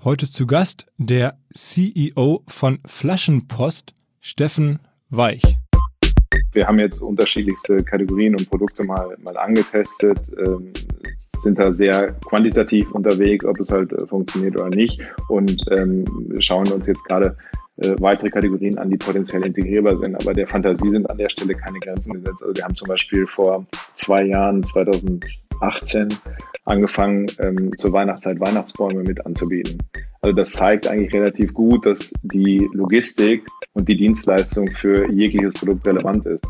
Heute zu Gast der CEO von Flaschenpost, Steffen Weich. Wir haben jetzt unterschiedlichste Kategorien und Produkte mal angetestet, sind da sehr quantitativ unterwegs, ob es halt funktioniert oder nicht, und schauen uns jetzt gerade weitere Kategorien an, die potenziell integrierbar sind. Aber der Fantasie sind an der Stelle keine Grenzen gesetzt. Also wir haben zum Beispiel vor 2 Jahren, 2018, angefangen, zur Weihnachtszeit Weihnachtsbäume mit anzubieten. Also das zeigt eigentlich relativ gut, dass die Logistik und die Dienstleistung für jegliches Produkt relevant ist.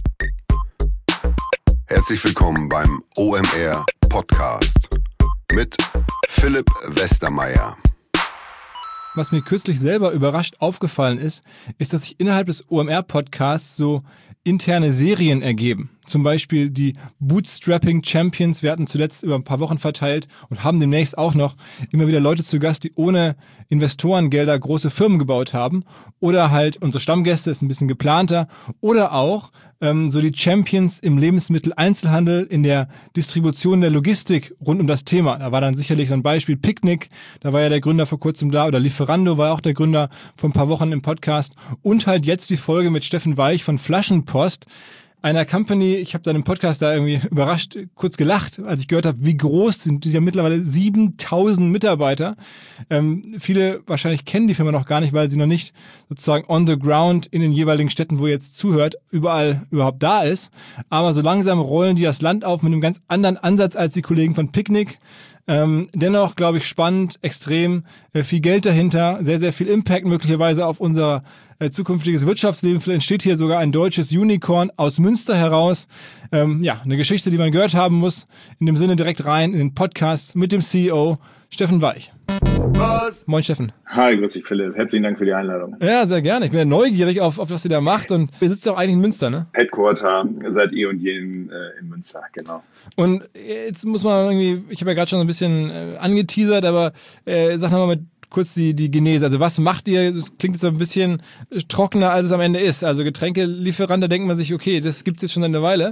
Herzlich willkommen beim OMR Podcast mit Philipp Westermeier. Was mir kürzlich selber überrascht aufgefallen ist, dass sich innerhalb des OMR-Podcasts so interne Serien ergeben. Zum Beispiel die Bootstrapping Champions. Wir hatten zuletzt über ein paar Wochen verteilt und haben demnächst auch noch immer wieder Leute zu Gast, die ohne Investorengelder große Firmen gebaut haben. Oder halt unsere Stammgäste, ist ein bisschen geplanter. Oder auch so die Champions im Lebensmitteleinzelhandel, in der Distribution der Logistik rund um das Thema. Da war dann sicherlich so ein Beispiel Picknick, da war ja der Gründer vor kurzem da, oder Lieferando war auch der Gründer vor ein paar Wochen im Podcast. Und halt jetzt die Folge mit Steffen Weich von Flaschenpost, einer Company. Ich habe dann im Podcast da irgendwie überrascht, kurz gelacht, als ich gehört habe, wie groß sind. Die sind ja mittlerweile 7.000 Mitarbeiter. Viele wahrscheinlich kennen die Firma noch gar nicht, weil sie noch nicht sozusagen on the ground in den jeweiligen Städten, wo ihr jetzt zuhört, überall überhaupt da ist. Aber so langsam rollen die das Land auf mit einem ganz anderen Ansatz als die Kollegen von Picknick. Dennoch, glaube ich, spannend, extrem, viel Geld dahinter, sehr, sehr viel Impact möglicherweise auf unser zukünftiges Wirtschaftsleben. Vielleicht entsteht hier sogar ein deutsches Unicorn aus Münster heraus. Eine Geschichte, die man gehört haben muss. In dem Sinne direkt rein in den Podcast mit dem CEO Steffen Weich. Moin Steffen. Hi, grüß dich Philipp. Herzlichen Dank für die Einladung. Ja, sehr gerne. Ich bin ja neugierig auf was ihr da macht, und ihr sitzt auch eigentlich in Münster, ne? Headquarter seit eh und je in Münster, genau. Und jetzt muss man irgendwie, ich habe ja gerade schon so ein bisschen angeteasert, aber sag nochmal kurz die Genese. Also was macht ihr? Das klingt jetzt so ein bisschen trockener, als es am Ende ist. Also Getränkelieferant, da denkt man sich, okay, das gibt's jetzt schon eine Weile.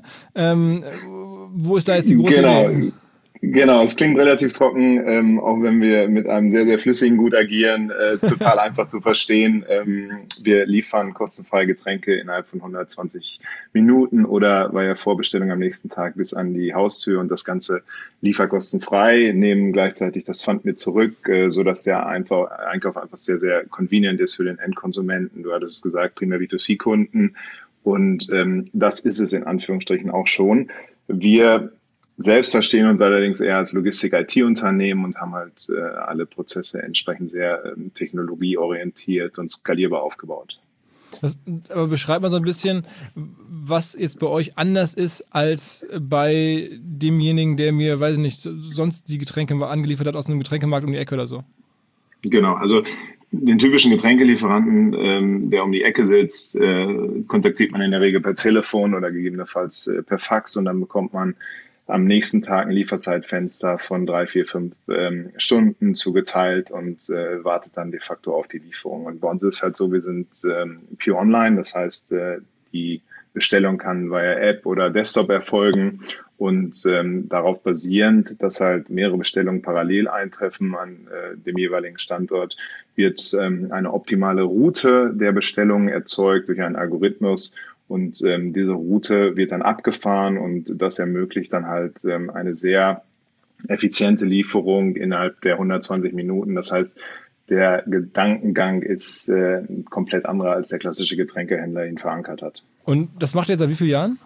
Wo ist da jetzt die große Idee? Genau, es klingt relativ trocken, auch wenn wir mit einem sehr, sehr flüssigen Gut agieren, total einfach zu verstehen. Wir liefern kostenfreie Getränke innerhalb von 120 Minuten oder bei der Vorbestellung am nächsten Tag bis an die Haustür, und das Ganze lieferkostenfrei, nehmen gleichzeitig das Pfand mit zurück, sodass der Einkauf einfach sehr, sehr convenient ist für den Endkonsumenten. Du hattest es gesagt, primär B2C-Kunden, und das ist es in Anführungsstrichen auch schon. Wir selbst verstehen uns allerdings eher als Logistik-IT-Unternehmen und haben halt alle Prozesse entsprechend sehr technologieorientiert und skalierbar aufgebaut. Aber beschreibt mal so ein bisschen, was jetzt bei euch anders ist als bei demjenigen, der mir, weiß ich nicht, sonst die Getränke angeliefert hat aus einem Getränkemarkt um die Ecke oder so. Genau, also den typischen Getränkelieferanten, der um die Ecke sitzt, kontaktiert man in der Regel per Telefon oder gegebenenfalls per Fax, und dann bekommt man am nächsten Tag ein Lieferzeitfenster von 3, 4, 5 Stunden zugeteilt und wartet dann de facto auf die Lieferung. Und bei uns ist es halt so, wir sind pure online, das heißt, die Bestellung kann via App oder Desktop erfolgen, und darauf basierend, dass halt mehrere Bestellungen parallel eintreffen an dem jeweiligen Standort, wird eine optimale Route der Bestellungen erzeugt durch einen Algorithmus. Und diese Route wird dann abgefahren, und das ermöglicht dann halt eine sehr effiziente Lieferung innerhalb der 120 Minuten. Das heißt, der Gedankengang ist komplett anderer, als der klassische Getränkehändler ihn verankert hat. Und das macht ihr jetzt seit wie vielen Jahren?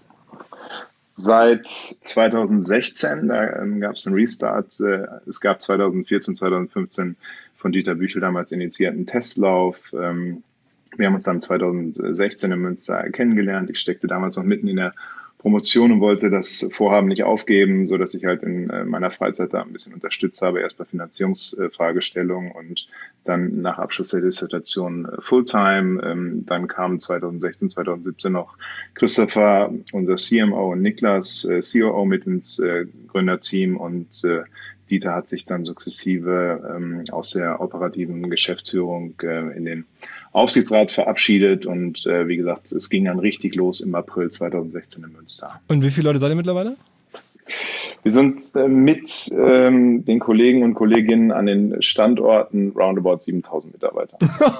Seit 2016, da gab es einen Restart. Es gab 2014, 2015 von Dieter Büchel damals initiierten Testlauf. Wir haben uns dann 2016 in Münster kennengelernt. Ich steckte damals noch mitten in der Promotion und wollte das Vorhaben nicht aufgeben, so dass ich halt in meiner Freizeit da ein bisschen unterstützt habe, erst bei Finanzierungsfragestellungen und dann nach Abschluss der Dissertation Fulltime. Dann kamen 2016, 2017 noch Christopher, unser CMO, und Niklas, COO, mit ins Gründerteam, und Dieter hat sich dann sukzessive aus der operativen Geschäftsführung in den Aufsichtsrat verabschiedet, und wie gesagt, es ging dann richtig los im April 2016 in Münster. Und wie viele Leute seid ihr mittlerweile? Wir sind mit den Kollegen und Kolleginnen an den Standorten roundabout 7.000 Mitarbeiter.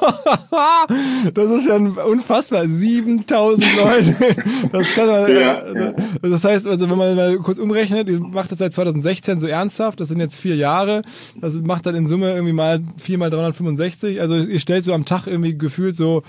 Das ist ja unfassbar. 7.000 Leute. Das kann man, das heißt, also wenn man mal kurz umrechnet, ihr macht das seit 2016 so ernsthaft, das sind jetzt 4 Jahre, das macht dann in Summe irgendwie mal 4 mal 365. Also ihr stellt so am Tag irgendwie gefühlt so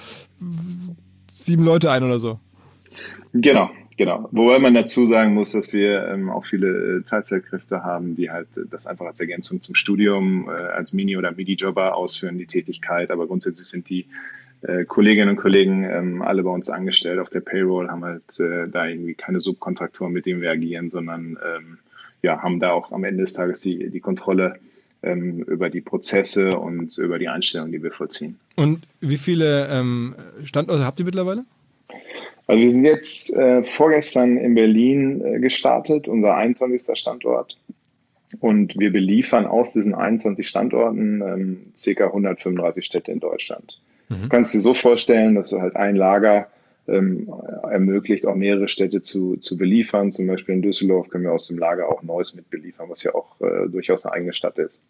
7 Leute ein oder so. Genau. Wobei man dazu sagen muss, dass wir auch viele Teilzeitkräfte haben, die halt das einfach als Ergänzung zum Studium als Mini- oder Midi-Jobber ausführen, die Tätigkeit. Aber grundsätzlich sind die Kolleginnen und Kollegen alle bei uns angestellt auf der Payroll, haben halt da irgendwie keine Subkontraktoren, mit denen wir agieren, sondern haben da auch am Ende des Tages die Kontrolle über die Prozesse und über die Einstellungen, die wir vollziehen. Und wie viele Standorte habt ihr mittlerweile? Also wir sind jetzt vorgestern in Berlin gestartet, unser 21. Standort. Und wir beliefern aus diesen 21 Standorten ca. 135 Städte in Deutschland. Du kannst dir so vorstellen, dass du halt ein Lager ermöglicht, auch mehrere Städte zu beliefern. Zum Beispiel in Düsseldorf können wir aus dem Lager auch Neuss mit beliefern, was ja auch durchaus eine eigene Stadt ist.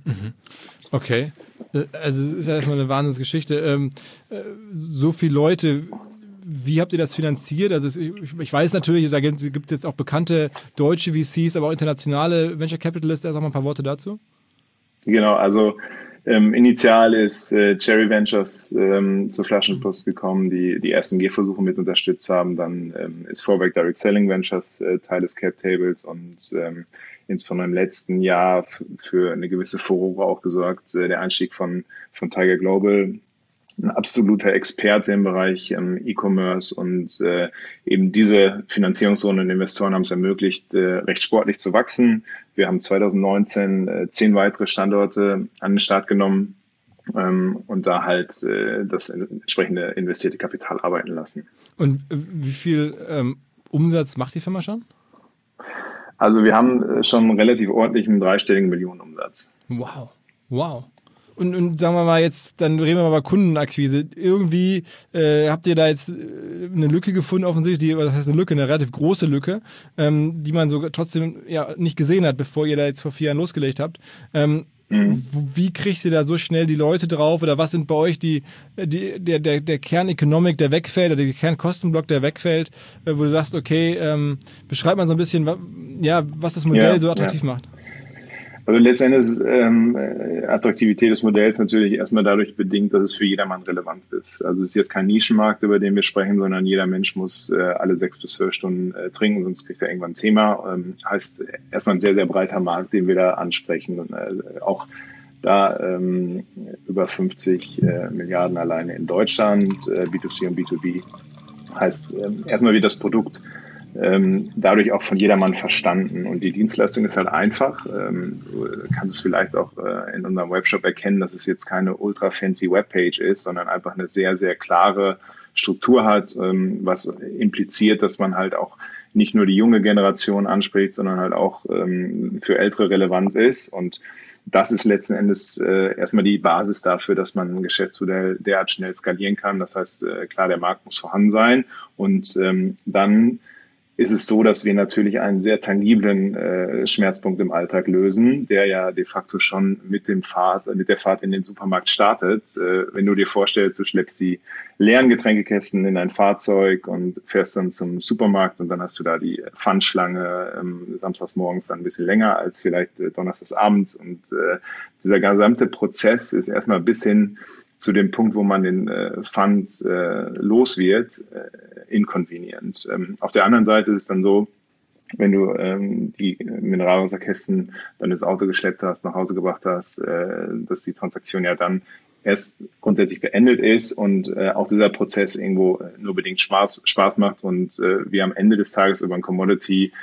Okay. Also es ist ja erstmal eine Wahnsinnsgeschichte. So viele Leute... Wie habt ihr das finanziert? Also ich weiß natürlich, da gibt es jetzt auch bekannte deutsche VCs, aber auch internationale Venture Capitalists. Sag mal ein paar Worte dazu. Genau, also initial ist Cherry Ventures zur Flaschenpost gekommen, die ersten Gehversuche mit unterstützt haben. Dann ist Vorwerk Direct Selling Ventures Teil des Cap Tables und insbesondere im letzten Jahr für eine gewisse Furore auch gesorgt. Der Einstieg von Tiger Global, ein absoluter Experte im Bereich E-Commerce und eben diese Finanzierungsrunde und Investoren haben es ermöglicht, recht sportlich zu wachsen. Wir haben 2019 10 weitere Standorte an den Start genommen und da halt das entsprechende investierte Kapital arbeiten lassen. Und wie viel Umsatz macht die Firma schon? Also wir haben schon einen relativ ordentlichen 3-stelligen Millionenumsatz. Wow. Und sagen wir mal jetzt, dann reden wir mal über Kundenakquise. Irgendwie habt ihr da jetzt eine Lücke gefunden, offensichtlich, was heißt eine Lücke, eine relativ große Lücke, die man so trotzdem nicht gesehen hat, bevor ihr da jetzt vor 4 Jahren losgelegt habt. Wie kriegt ihr da so schnell die Leute drauf? Oder was sind bei euch der Kerneconomic, der wegfällt, oder der Kernkostenblock, der wegfällt, wo du sagst, okay, beschreib mal so ein bisschen, was das Modell so attraktiv macht. Also letztendlich ist Attraktivität des Modells natürlich erstmal dadurch bedingt, dass es für jedermann relevant ist. Also es ist jetzt kein Nischenmarkt, über den wir sprechen, sondern jeder Mensch muss alle 6 bis 12 Stunden trinken, sonst kriegt er irgendwann ein Thema. Heißt erstmal ein sehr, sehr breiter Markt, den wir da ansprechen. Und, auch da über 50 Milliarden alleine in Deutschland, B2C und B2B. Heißt erstmal wird das Produkt dadurch auch von jedermann verstanden. Und die Dienstleistung ist halt einfach. Du kannst es vielleicht auch in unserem Webshop erkennen, dass es jetzt keine ultra fancy Webpage ist, sondern einfach eine sehr, sehr klare Struktur hat, was impliziert, dass man halt auch nicht nur die junge Generation anspricht, sondern halt auch für Ältere relevant ist. Und das ist letzten Endes erstmal die Basis dafür, dass man ein Geschäftsmodell derart schnell skalieren kann. Das heißt, klar, der Markt muss vorhanden sein. Und dann ist es so, dass wir natürlich einen sehr tangiblen Schmerzpunkt im Alltag lösen, der ja de facto schon mit der Fahrt in den Supermarkt startet. Wenn du dir vorstellst, du schleppst die leeren Getränkekästen in dein Fahrzeug und fährst dann zum Supermarkt und dann hast du da die Pfandschlange samstags morgens dann ein bisschen länger als vielleicht donnerstags abends. Und dieser gesamte Prozess ist erstmal bis hin zu dem Punkt, wo man den Pfand los wird, inconvenient. Auf der anderen Seite ist es dann so, wenn du die Mineralwasserkästen dann ins Auto geschleppt hast, nach Hause gebracht hast, dass die Transaktion ja dann erst grundsätzlich beendet ist und auch dieser Prozess irgendwo nur bedingt Spaß macht und wir am Ende des Tages über ein Commodity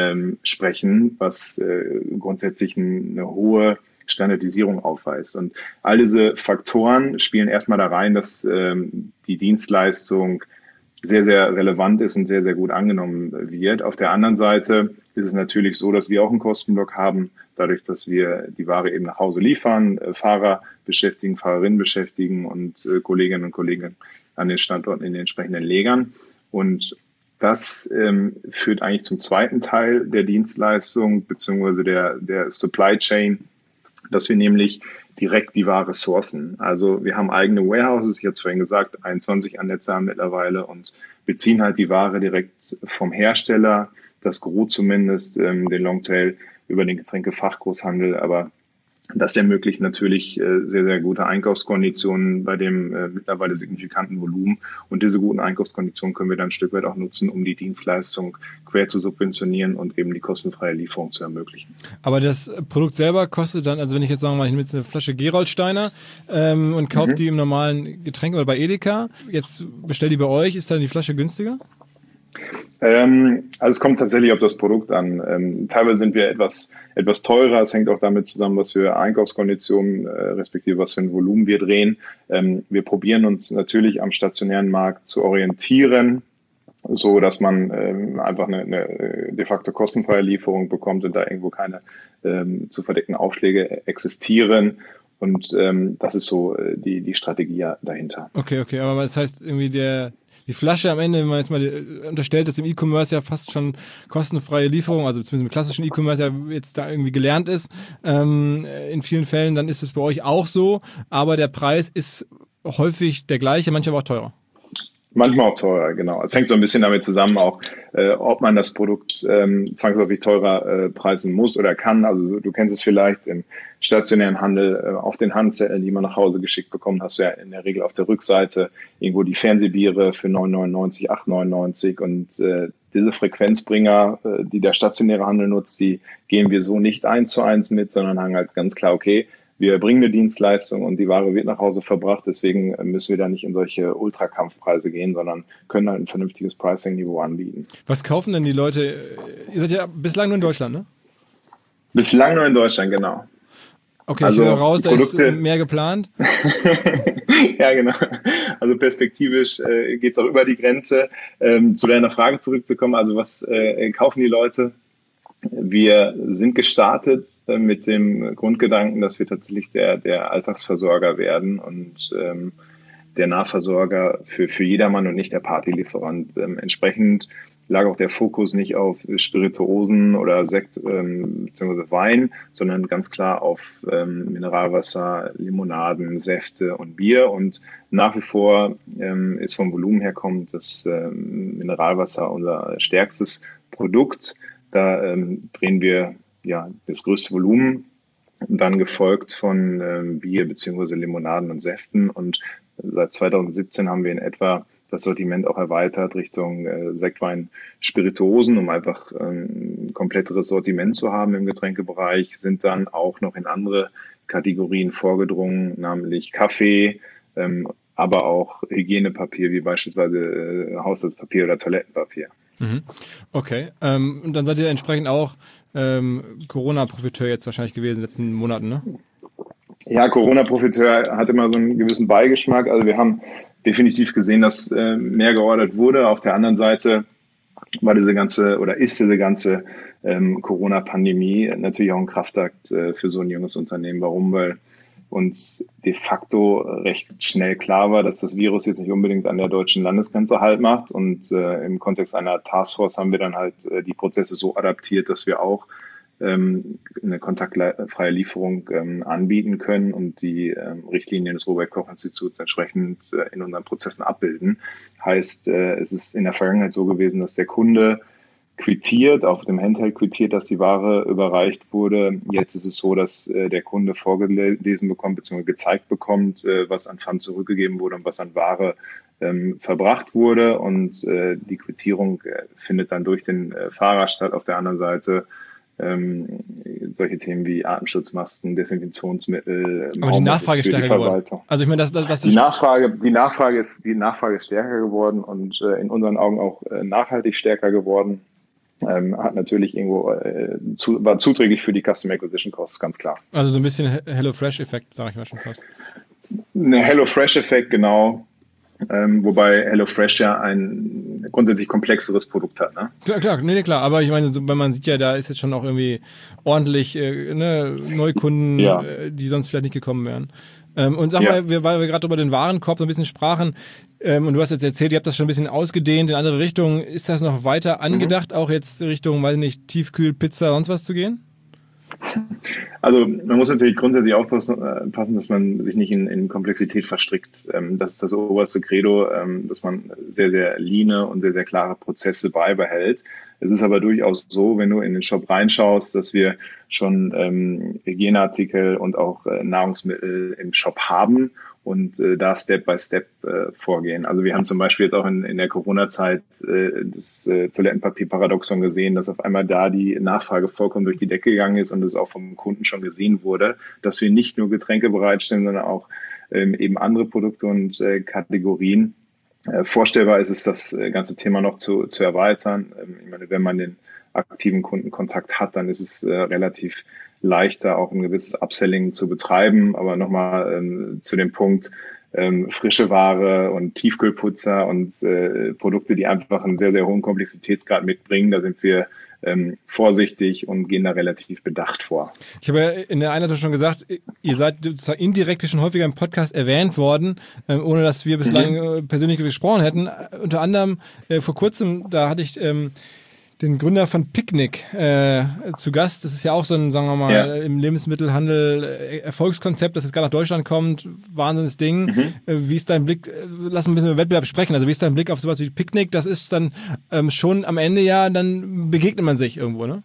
sprechen, was grundsätzlich eine hohe Standardisierung aufweist. Und all diese Faktoren spielen erstmal da rein, dass die Dienstleistung sehr, sehr relevant ist und sehr, sehr gut angenommen wird. Auf der anderen Seite ist es natürlich so, dass wir auch einen Kostenblock haben, dadurch, dass wir die Ware eben nach Hause liefern, Fahrer beschäftigen, Fahrerinnen beschäftigen und Kolleginnen und Kollegen an den Standorten in den entsprechenden Legern. Und Das führt eigentlich zum zweiten Teil der Dienstleistung beziehungsweise der Supply Chain, dass wir nämlich direkt die Ware sourcen. Also wir haben eigene Warehouses, ich hatte es vorhin gesagt, 21 Ansätze haben mittlerweile und beziehen halt die Ware direkt vom Hersteller, das Gros zumindest, den Longtail über den Getränkefachgroßhandel, aber das ermöglicht natürlich sehr, sehr gute Einkaufskonditionen bei dem mittlerweile signifikanten Volumen. Und diese guten Einkaufskonditionen können wir dann ein Stück weit auch nutzen, um die Dienstleistung quer zu subventionieren und eben die kostenfreie Lieferung zu ermöglichen. Aber das Produkt selber kostet dann, also wenn ich jetzt sagen wir mal, ich nehme jetzt eine Flasche Gerolsteiner und kaufe die im normalen Getränk oder bei Edeka, jetzt bestell die bei euch, ist dann die Flasche günstiger? Also es kommt tatsächlich auf das Produkt an. Teilweise sind wir etwas teurer. Es hängt auch damit zusammen, was für Einkaufskonditionen respektive was für ein Volumen wir drehen. Wir probieren uns natürlich am stationären Markt zu orientieren, so dass man einfach eine de facto kostenfreie Lieferung bekommt und da irgendwo keine zu verdeckten Aufschläge existieren. Und das ist so die Strategie dahinter. Okay, aber das heißt irgendwie die Flasche am Ende, wenn man jetzt mal unterstellt, dass im E-Commerce ja fast schon kostenfreie Lieferung, also zumindest im klassischen E-Commerce ja jetzt da irgendwie gelernt ist, in vielen Fällen, dann ist es bei euch auch so, aber der Preis ist häufig der gleiche, manchmal aber auch teurer. Manchmal auch teurer, genau. Es hängt so ein bisschen damit zusammen auch, ob man das Produkt zwangsläufig teurer preisen muss oder kann. Also du kennst es vielleicht im stationären Handel, auf den Handzetteln, die man nach Hause geschickt bekommt, hast du ja in der Regel auf der Rückseite irgendwo die Fernsehbiere für 9,99, 8,99 und diese Frequenzbringer, die der stationäre Handel nutzt, die gehen wir so nicht 1:1 mit, sondern sagen halt ganz klar, okay, wir bringen eine Dienstleistung und die Ware wird nach Hause verbracht. Deswegen müssen wir da nicht in solche Ultrakampfpreise gehen, sondern können halt ein vernünftiges Pricing-Niveau anbieten. Was kaufen denn die Leute? Ihr seid ja bislang nur in Deutschland, ne? Bislang nur in Deutschland, genau. Okay, also ich höre raus, da ist mehr geplant. Ja, genau. Also perspektivisch geht es auch über die Grenze. Zu deiner Frage zurückzukommen, also was kaufen die Leute? Wir sind gestartet mit dem Grundgedanken, dass wir tatsächlich der Alltagsversorger werden und der Nahversorger für jedermann und nicht der Partylieferant. Entsprechend lag auch der Fokus nicht auf Spirituosen oder Sekt bzw. Wein, sondern ganz klar auf Mineralwasser, Limonaden, Säfte und Bier. Und nach wie vor ist vom Volumen her kommt das Mineralwasser unser stärkstes Produkt. Da drehen wir ja das größte Volumen, dann gefolgt von Bier bzw. Limonaden und Säften. Und seit 2017 haben wir in etwa das Sortiment auch erweitert Richtung Sektwein, Spirituosen, um einfach ein kompletteres Sortiment zu haben im Getränkebereich, sind dann auch noch in andere Kategorien vorgedrungen, nämlich Kaffee, aber auch Hygienepapier wie beispielsweise Haushaltspapier oder Toilettenpapier. Okay, und dann seid ihr entsprechend auch Corona-Profiteur jetzt wahrscheinlich gewesen in den letzten Monaten, ne? Ja, Corona-Profiteur hat immer so einen gewissen Beigeschmack. Also wir haben definitiv gesehen, dass mehr geordert wurde. Auf der anderen Seite ist diese ganze Corona-Pandemie natürlich auch ein Kraftakt für so ein junges Unternehmen. Warum? Weil uns de facto recht schnell klar war, dass das Virus jetzt nicht unbedingt an der deutschen Landesgrenze Halt macht. Und im Kontext einer Taskforce haben wir dann halt die Prozesse so adaptiert, dass wir auch eine kontaktfreie Lieferung anbieten können und die Richtlinien des Robert-Koch-Instituts entsprechend in unseren Prozessen abbilden. Heißt, es ist in der Vergangenheit so gewesen, dass der Kunde quittiert, auf dem Handheld quittiert, dass die Ware überreicht wurde. Jetzt ist es so, dass der Kunde vorgelesen bekommt bzw. gezeigt bekommt, was an Pfand zurückgegeben wurde und was an Ware verbracht wurde. Und die Quittierung findet dann durch den Fahrer statt. Auf der anderen Seite solche Themen wie Atemschutzmasken, Desinfektionsmittel. Aber die Nachfrage ist stärker geworden. Also ich meine, die Nachfrage ist stärker geworden und in unseren Augen auch nachhaltig stärker geworden. Hat natürlich irgendwo war zuträglich für die Customer Acquisition Costs, ganz klar. Also so ein bisschen HelloFresh-Effekt, sage ich mal schon fast. Ein HelloFresh-Effekt, genau. Wobei HelloFresh ja ein grundsätzlich komplexeres Produkt hat, ne? Klar. Aber ich meine, wenn man sieht ja, da ist jetzt schon auch irgendwie ordentlich Neukunden, die sonst vielleicht nicht gekommen wären. Und sag mal, weil wir gerade über den Warenkorb so ein bisschen sprachen, und du hast jetzt erzählt, ihr habt das schon ein bisschen ausgedehnt in andere Richtungen. Ist das noch weiter angedacht, auch jetzt Richtung, weiß nicht, Tiefkühl, Pizza, sonst was zu gehen? Also man muss natürlich grundsätzlich aufpassen, dass man sich nicht in Komplexität verstrickt. Das ist das oberste Credo, dass man sehr, sehr leane und sehr, sehr klare Prozesse beibehält. Es ist aber durchaus so, wenn du in den Shop reinschaust, dass wir schon Hygieneartikel und auch Nahrungsmittel im Shop haben und da Step by Step vorgehen. Also wir haben zum Beispiel jetzt auch in der Corona-Zeit das Toilettenpapier-Paradoxon gesehen, dass auf einmal da die Nachfrage vollkommen durch die Decke gegangen ist und es auch vom Kunden schon gesehen wurde, dass wir nicht nur Getränke bereitstellen, sondern auch eben andere Produkte und Kategorien. Vorstellbar ist es, das ganze Thema noch zu erweitern. Ich meine, wenn man den aktiven Kundenkontakt hat, dann ist es relativ leichter, auch ein gewisses Upselling zu betreiben. Aber nochmal zu dem Punkt, frische Ware und Tiefkühlputzer und Produkte, die einfach einen sehr, sehr hohen Komplexitätsgrad mitbringen, da sind wir vorsichtig und gehen da relativ bedacht vor. Ich habe ja in der Einleitung schon gesagt, ihr seid indirekt schon häufiger im Podcast erwähnt worden, ohne dass wir bislang persönlich gesprochen hätten. Unter anderem vor kurzem, da hatte ich den Gründer von Picnic zu Gast. Das ist ja auch so ein, sagen wir mal, im Lebensmittelhandel Erfolgskonzept, das jetzt gerade nach Deutschland kommt. Wahnsinniges Ding. Wie ist dein Blick, lass uns ein bisschen über Wettbewerb sprechen, also wie ist dein Blick auf sowas wie Picnic? Das ist dann schon am Ende dann begegnet man sich irgendwo, ne?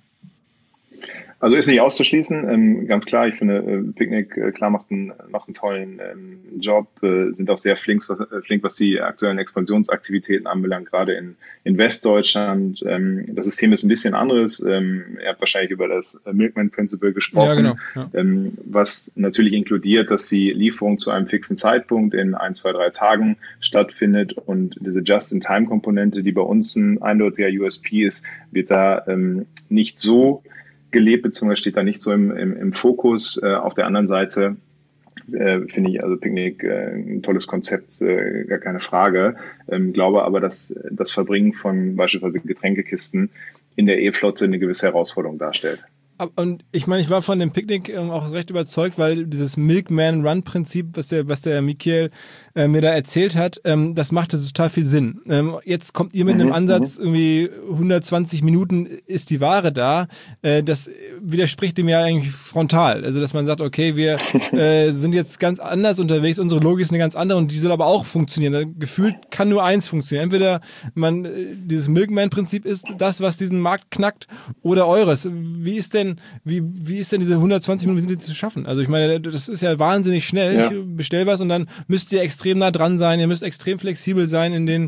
Also ist nicht auszuschließen, ganz klar. Ich finde, Picnic macht einen tollen Job, sind auch sehr flink, was die aktuellen Expansionsaktivitäten anbelangt, gerade in Westdeutschland. Das System ist ein bisschen anderes. Ihr habt wahrscheinlich über das Milkman Principle gesprochen, ja, genau. Ja. Was natürlich inkludiert, dass die Lieferung zu einem fixen Zeitpunkt in 1, 2, 3 Tagen stattfindet und diese Just-in-Time-Komponente, die bei uns ein eindeutiger USP ist, wird da nicht so gelebt, beziehungsweise steht da nicht so im Fokus. Auf der anderen Seite finde ich also Picnic ein tolles Konzept, gar keine Frage. Glaube aber, dass das Verbringen von beispielsweise Getränkekisten in der E-Flotte eine gewisse Herausforderung darstellt. Und ich meine, ich war von dem Picknick auch recht überzeugt, weil dieses Milkman-Run-Prinzip, was der Michael mir da erzählt hat, das machte total viel Sinn. Jetzt kommt ihr mit einem Ansatz, irgendwie 120 Minuten ist die Ware da. Das widerspricht dem ja eigentlich frontal. Also, dass man sagt, okay, wir sind jetzt ganz anders unterwegs, unsere Logik ist eine ganz andere und die soll aber auch funktionieren. Gefühlt kann nur eins funktionieren. Entweder dieses Milkman-Prinzip ist das, was diesen Markt knackt, oder eures. Wie ist denn diese 120 Minuten, wie sind die zu schaffen? Also ich meine, das ist ja wahnsinnig schnell. Ja. Ich bestelle was und dann müsst ihr extrem nah dran sein, ihr müsst extrem flexibel sein in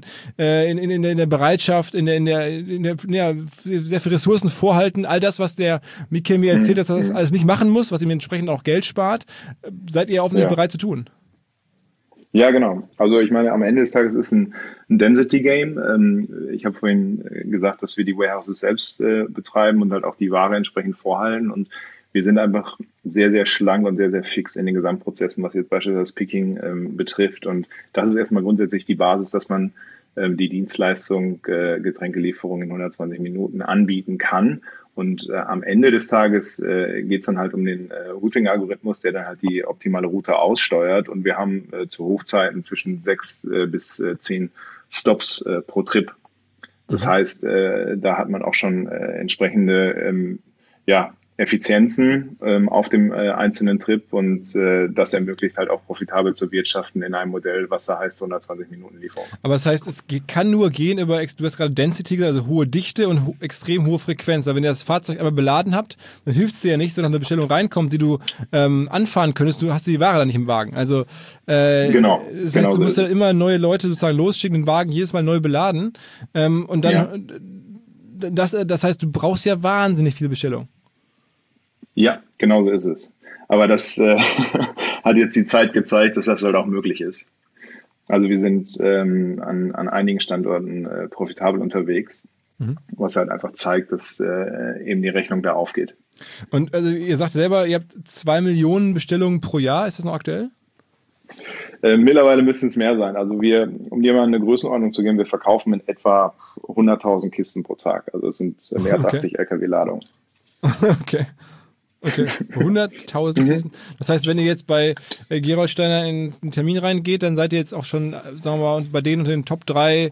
der Bereitschaft, in der sehr viel Ressourcen vorhalten. All das, was der Michael mir erzählt, dass er das alles nicht machen muss, was ihm entsprechend auch Geld spart, seid ihr offensichtlich bereit zu tun? Ja, genau. Also ich meine, am Ende des Tages ist ein Density-Game. Ich habe vorhin gesagt, dass wir die Warehouses selbst betreiben und halt auch die Ware entsprechend vorhalten. Und wir sind einfach sehr, sehr schlank und sehr, sehr fix in den Gesamtprozessen, was jetzt beispielsweise das Picking betrifft. Und das ist erstmal grundsätzlich die Basis, dass man die Dienstleistung Getränkelieferung in 120 Minuten anbieten kann. Und am Ende des Tages geht es dann halt um den Routing-Algorithmus, der dann halt die optimale Route aussteuert. Und wir haben zu Hochzeiten zwischen 6 bis 10 Stops pro Trip. Das heißt, da hat man auch schon entsprechende Effizienzen auf dem einzelnen Trip und das ermöglicht halt auch profitabel zu wirtschaften in einem Modell, was da heißt 120 Minuten Lieferung. Aber das heißt, es kann nur gehen über, du hast gerade Density, also hohe Dichte und extrem hohe Frequenz, weil wenn ihr das Fahrzeug einmal beladen habt, dann hilft es dir ja nicht, sondern eine Bestellung reinkommt, die du anfahren könntest, du hast die Ware dann nicht im Wagen. Also genau. Das heißt, du musst ja immer neue Leute sozusagen losschicken, den Wagen jedes Mal neu beladen und dann das heißt, du brauchst ja wahnsinnig viele Bestellungen. Ja, genau so ist es. Aber das hat jetzt die Zeit gezeigt, dass das halt auch möglich ist. Also wir sind an einigen Standorten profitabel unterwegs, was halt einfach zeigt, dass eben die Rechnung da aufgeht. Und also ihr sagt selber, ihr habt 2 Millionen Bestellungen pro Jahr. Ist das noch aktuell? Mittlerweile müssten es mehr sein. Also um dir mal eine Größenordnung zu geben, wir verkaufen in etwa 100.000 Kisten pro Tag. Also es sind mehr als 80 LKW-Ladungen. Okay. 100.000 Kisten. Das heißt, wenn ihr jetzt bei Gerolsteiner in einen Termin reingeht, dann seid ihr jetzt auch schon, sagen wir mal, bei denen unter den Top 3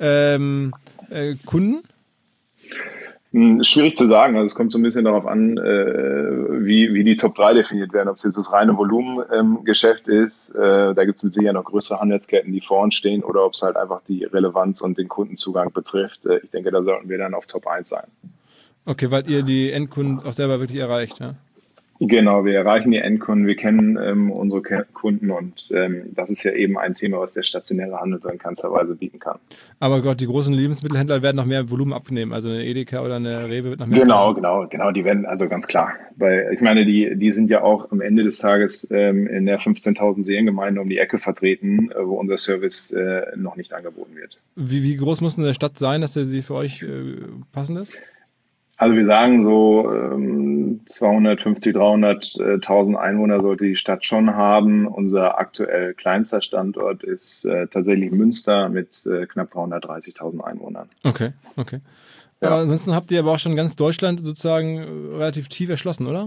Kunden? Schwierig zu sagen. Also es kommt so ein bisschen darauf an, wie die Top 3 definiert werden. Ob es jetzt das reine Volumengeschäft ist, da gibt es mit Sicherheit noch größere Handelsketten, die vor uns stehen, oder ob es halt einfach die Relevanz und den Kundenzugang betrifft. Ich denke, da sollten wir dann auf Top 1 sein. Okay, weil ihr die Endkunden auch selber wirklich erreicht, ja? Genau, wir erreichen die Endkunden, wir kennen unsere Kunden und das ist ja eben ein Thema, was der stationäre Handel so in keinster Weise bieten kann. Aber Gott, die großen Lebensmittelhändler werden noch mehr Volumen abnehmen, also eine Edeka oder eine Rewe wird noch mehr. Genau, die werden, also ganz klar. Weil ich meine, die sind ja auch am Ende des Tages in der 15.000 Seriengemeinde um die Ecke vertreten, wo unser Service noch nicht angeboten wird. Wie groß muss eine Stadt sein, dass sie für euch passend ist? Also wir sagen so 250.000, 300.000 Einwohner sollte die Stadt schon haben. Unser aktuell kleinster Standort ist tatsächlich Münster mit knapp 330.000 Einwohnern. Okay. Ja. Aber ansonsten habt ihr aber auch schon ganz Deutschland sozusagen relativ tief erschlossen, oder?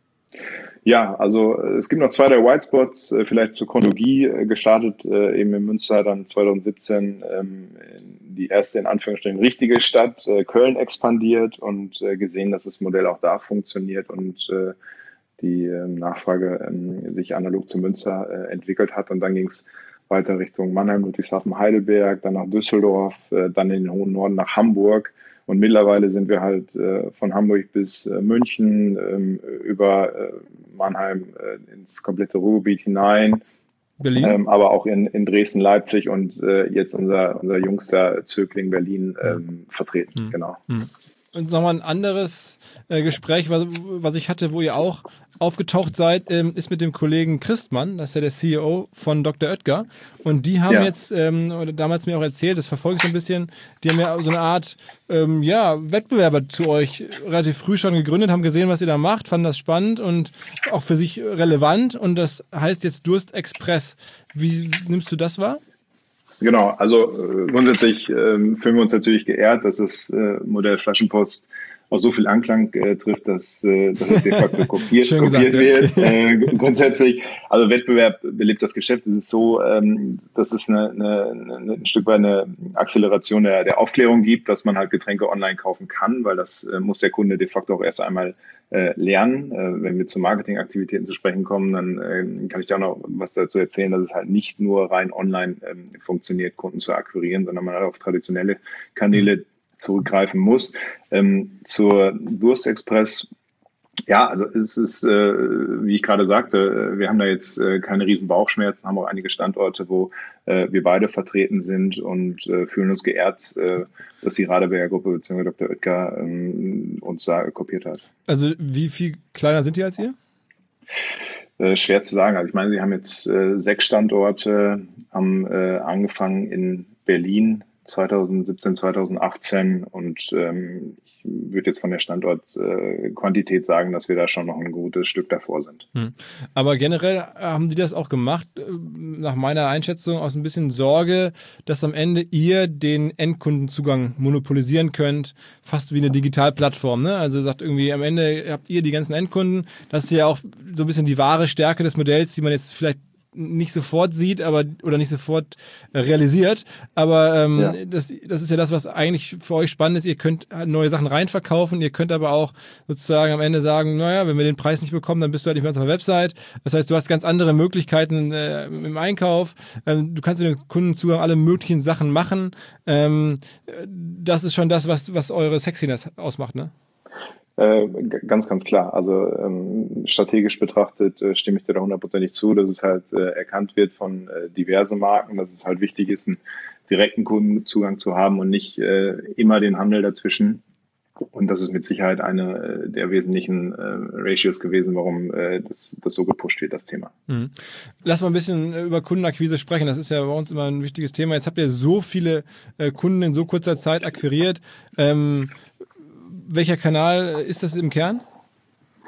Ja, also es gibt noch 2 der White Spots, vielleicht zur Chronologie gestartet, eben in Münster dann 2017 die erste in Anführungsstrichen richtige Stadt, Köln expandiert und gesehen, dass das Modell auch da funktioniert und die Nachfrage sich analog zu Münster entwickelt hat. Und dann ging es weiter Richtung Mannheim, Ludwigshafen, Heidelberg, dann nach Düsseldorf, dann in den hohen Norden nach Hamburg. Und mittlerweile sind wir halt von Hamburg bis München, über Mannheim ins komplette Ruhrgebiet hinein, Berlin, aber auch in Dresden, Leipzig und jetzt unser jüngster Zögling Berlin vertreten. Genau. Und nochmal ein anderes Gespräch, was ich hatte, wo ihr auch aufgetaucht seid, ist mit dem Kollegen Christmann, das ist ja der CEO von Dr. Oetker. Und die haben jetzt, oder damals mir auch erzählt, das verfolge ich so ein bisschen, die haben ja so eine Art Wettbewerber zu euch relativ früh schon gegründet, haben gesehen, was ihr da macht, fanden das spannend und auch für sich relevant. Und das heißt jetzt Durst Express. Wie nimmst du das wahr? Genau, also grundsätzlich fühlen wir uns natürlich geehrt, dass das Modell Flaschenpost auch so viel Anklang trifft, dass es de facto kopiert wird. Grundsätzlich, also Wettbewerb belebt das Geschäft. Es ist so, dass es ein Stück weit eine Acceleration der Aufklärung gibt, dass man halt Getränke online kaufen kann, weil das muss der Kunde de facto auch erst einmal lernen. Wenn wir zu Marketingaktivitäten zu sprechen kommen, dann kann ich da auch noch was dazu erzählen, dass es halt nicht nur rein online funktioniert, Kunden zu akquirieren, sondern man halt auf traditionelle Kanäle zurückgreifen muss. Zur Durst Express, ja, also es ist, wie ich gerade sagte, wir haben da jetzt keine riesen Bauchschmerzen, haben auch einige Standorte, wo wir beide vertreten sind und fühlen uns geehrt, dass die Radeberger Gruppe bzw. Dr. Oetker uns da kopiert hat. Also wie viel kleiner sind die als ihr? Schwer zu sagen. Also ich meine, sie haben jetzt 6 Standorte, haben angefangen in Berlin 2017, 2018 und ich würde jetzt von der Standortquantität sagen, dass wir da schon noch ein gutes Stück davor sind. Aber generell haben die das auch gemacht, nach meiner Einschätzung aus ein bisschen Sorge, dass am Ende ihr den Endkundenzugang monopolisieren könnt, fast wie eine Digitalplattform, ne? Also sagt irgendwie, am Ende habt ihr die ganzen Endkunden, das ist ja auch so ein bisschen die wahre Stärke des Modells, die man jetzt vielleicht nicht sofort sieht, oder nicht sofort realisiert, aber das ist ja das, was eigentlich für euch spannend ist. Ihr könnt neue Sachen reinverkaufen, ihr könnt aber auch sozusagen am Ende sagen, naja, wenn wir den Preis nicht bekommen, dann bist du halt nicht mehr auf unserer Website. Das heißt, du hast ganz andere Möglichkeiten im Einkauf. Du kannst mit dem Kundenzugang alle möglichen Sachen machen. Das ist schon das, was eure Sexiness ausmacht, ne? Ganz, ganz klar. Also strategisch betrachtet stimme ich dir da 100%ig zu, dass es halt erkannt wird von diversen Marken, dass es halt wichtig ist, einen direkten Kundenzugang zu haben und nicht immer den Handel dazwischen. Und das ist mit Sicherheit eine der wesentlichen Ratios gewesen, warum das so gepusht wird, das Thema. Lass mal ein bisschen über Kundenakquise sprechen. Das ist ja bei uns immer ein wichtiges Thema. Jetzt habt ihr so viele Kunden in so kurzer Zeit akquiriert. Welcher Kanal ist das im Kern?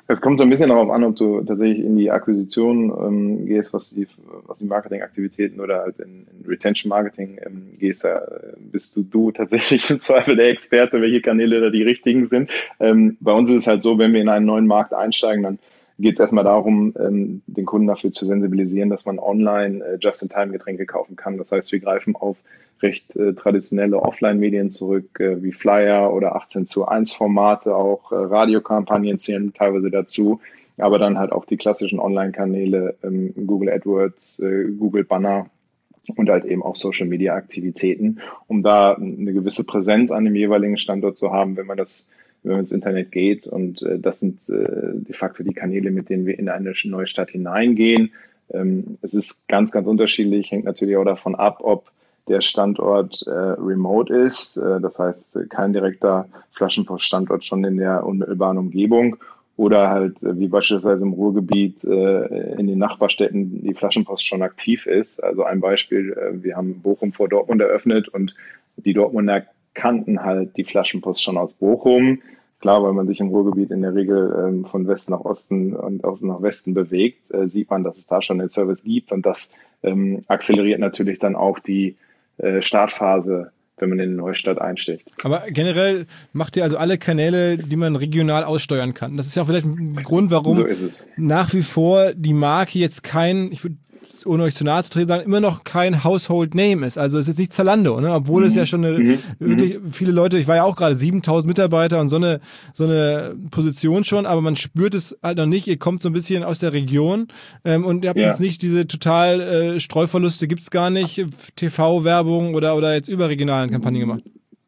Es kommt so ein bisschen darauf an, ob du tatsächlich in die Akquisition gehst, was die Marketingaktivitäten oder halt in Retention Marketing gehst. Da bist du tatsächlich im Zweifel der Experte, welche Kanäle da die richtigen sind. Bei uns ist es halt so, wenn wir in einen neuen Markt einsteigen, dann geht es erstmal darum, den Kunden dafür zu sensibilisieren, dass man online Just-in-Time-Getränke kaufen kann. Das heißt, wir greifen auf recht traditionelle Offline-Medien zurück, wie Flyer oder 18:1-Formate, auch Radiokampagnen zählen teilweise dazu, aber dann halt auch die klassischen Online-Kanäle, Google AdWords, Google Banner und halt eben auch Social-Media-Aktivitäten, um da eine gewisse Präsenz an dem jeweiligen Standort zu haben, wenn man ins Internet geht. Und das sind de facto die Kanäle, mit denen wir in eine neue Stadt hineingehen. Es ist ganz, ganz unterschiedlich, hängt natürlich auch davon ab, ob der Standort remote ist, das heißt kein direkter Flaschenpost-Standort schon in der unmittelbaren Umgebung, oder halt wie beispielsweise im Ruhrgebiet in den Nachbarstädten die Flaschenpost schon aktiv ist. Also ein Beispiel, wir haben Bochum vor Dortmund eröffnet und die Dortmunder kannten halt die Flaschenpost schon aus Bochum. Klar, weil man sich im Ruhrgebiet in der Regel von Westen nach Osten und Osten nach Westen bewegt, sieht man, dass es da schon den Service gibt, und das akzeleriert natürlich dann auch die Startphase, wenn man in eine neue Stadt einsteigt. Aber generell macht ihr also alle Kanäle, die man regional aussteuern kann. Das ist ja auch vielleicht ein Grund, warum So ist es. Nach wie vor die Marke jetzt ich würde, ohne euch zu nahe zu treten, sagen, immer noch kein Household Name ist. Also es ist jetzt nicht Zalando, ne? Obwohl es ja schon wirklich viele Leute, ich war ja auch gerade 7.000 Mitarbeiter und so eine Position schon, aber man spürt es halt noch nicht. Ihr kommt so ein bisschen aus der Region und ihr habt jetzt nicht diese total Streuverluste, gibt's gar nicht, TV-Werbung oder jetzt überregionalen Kampagnen gemacht.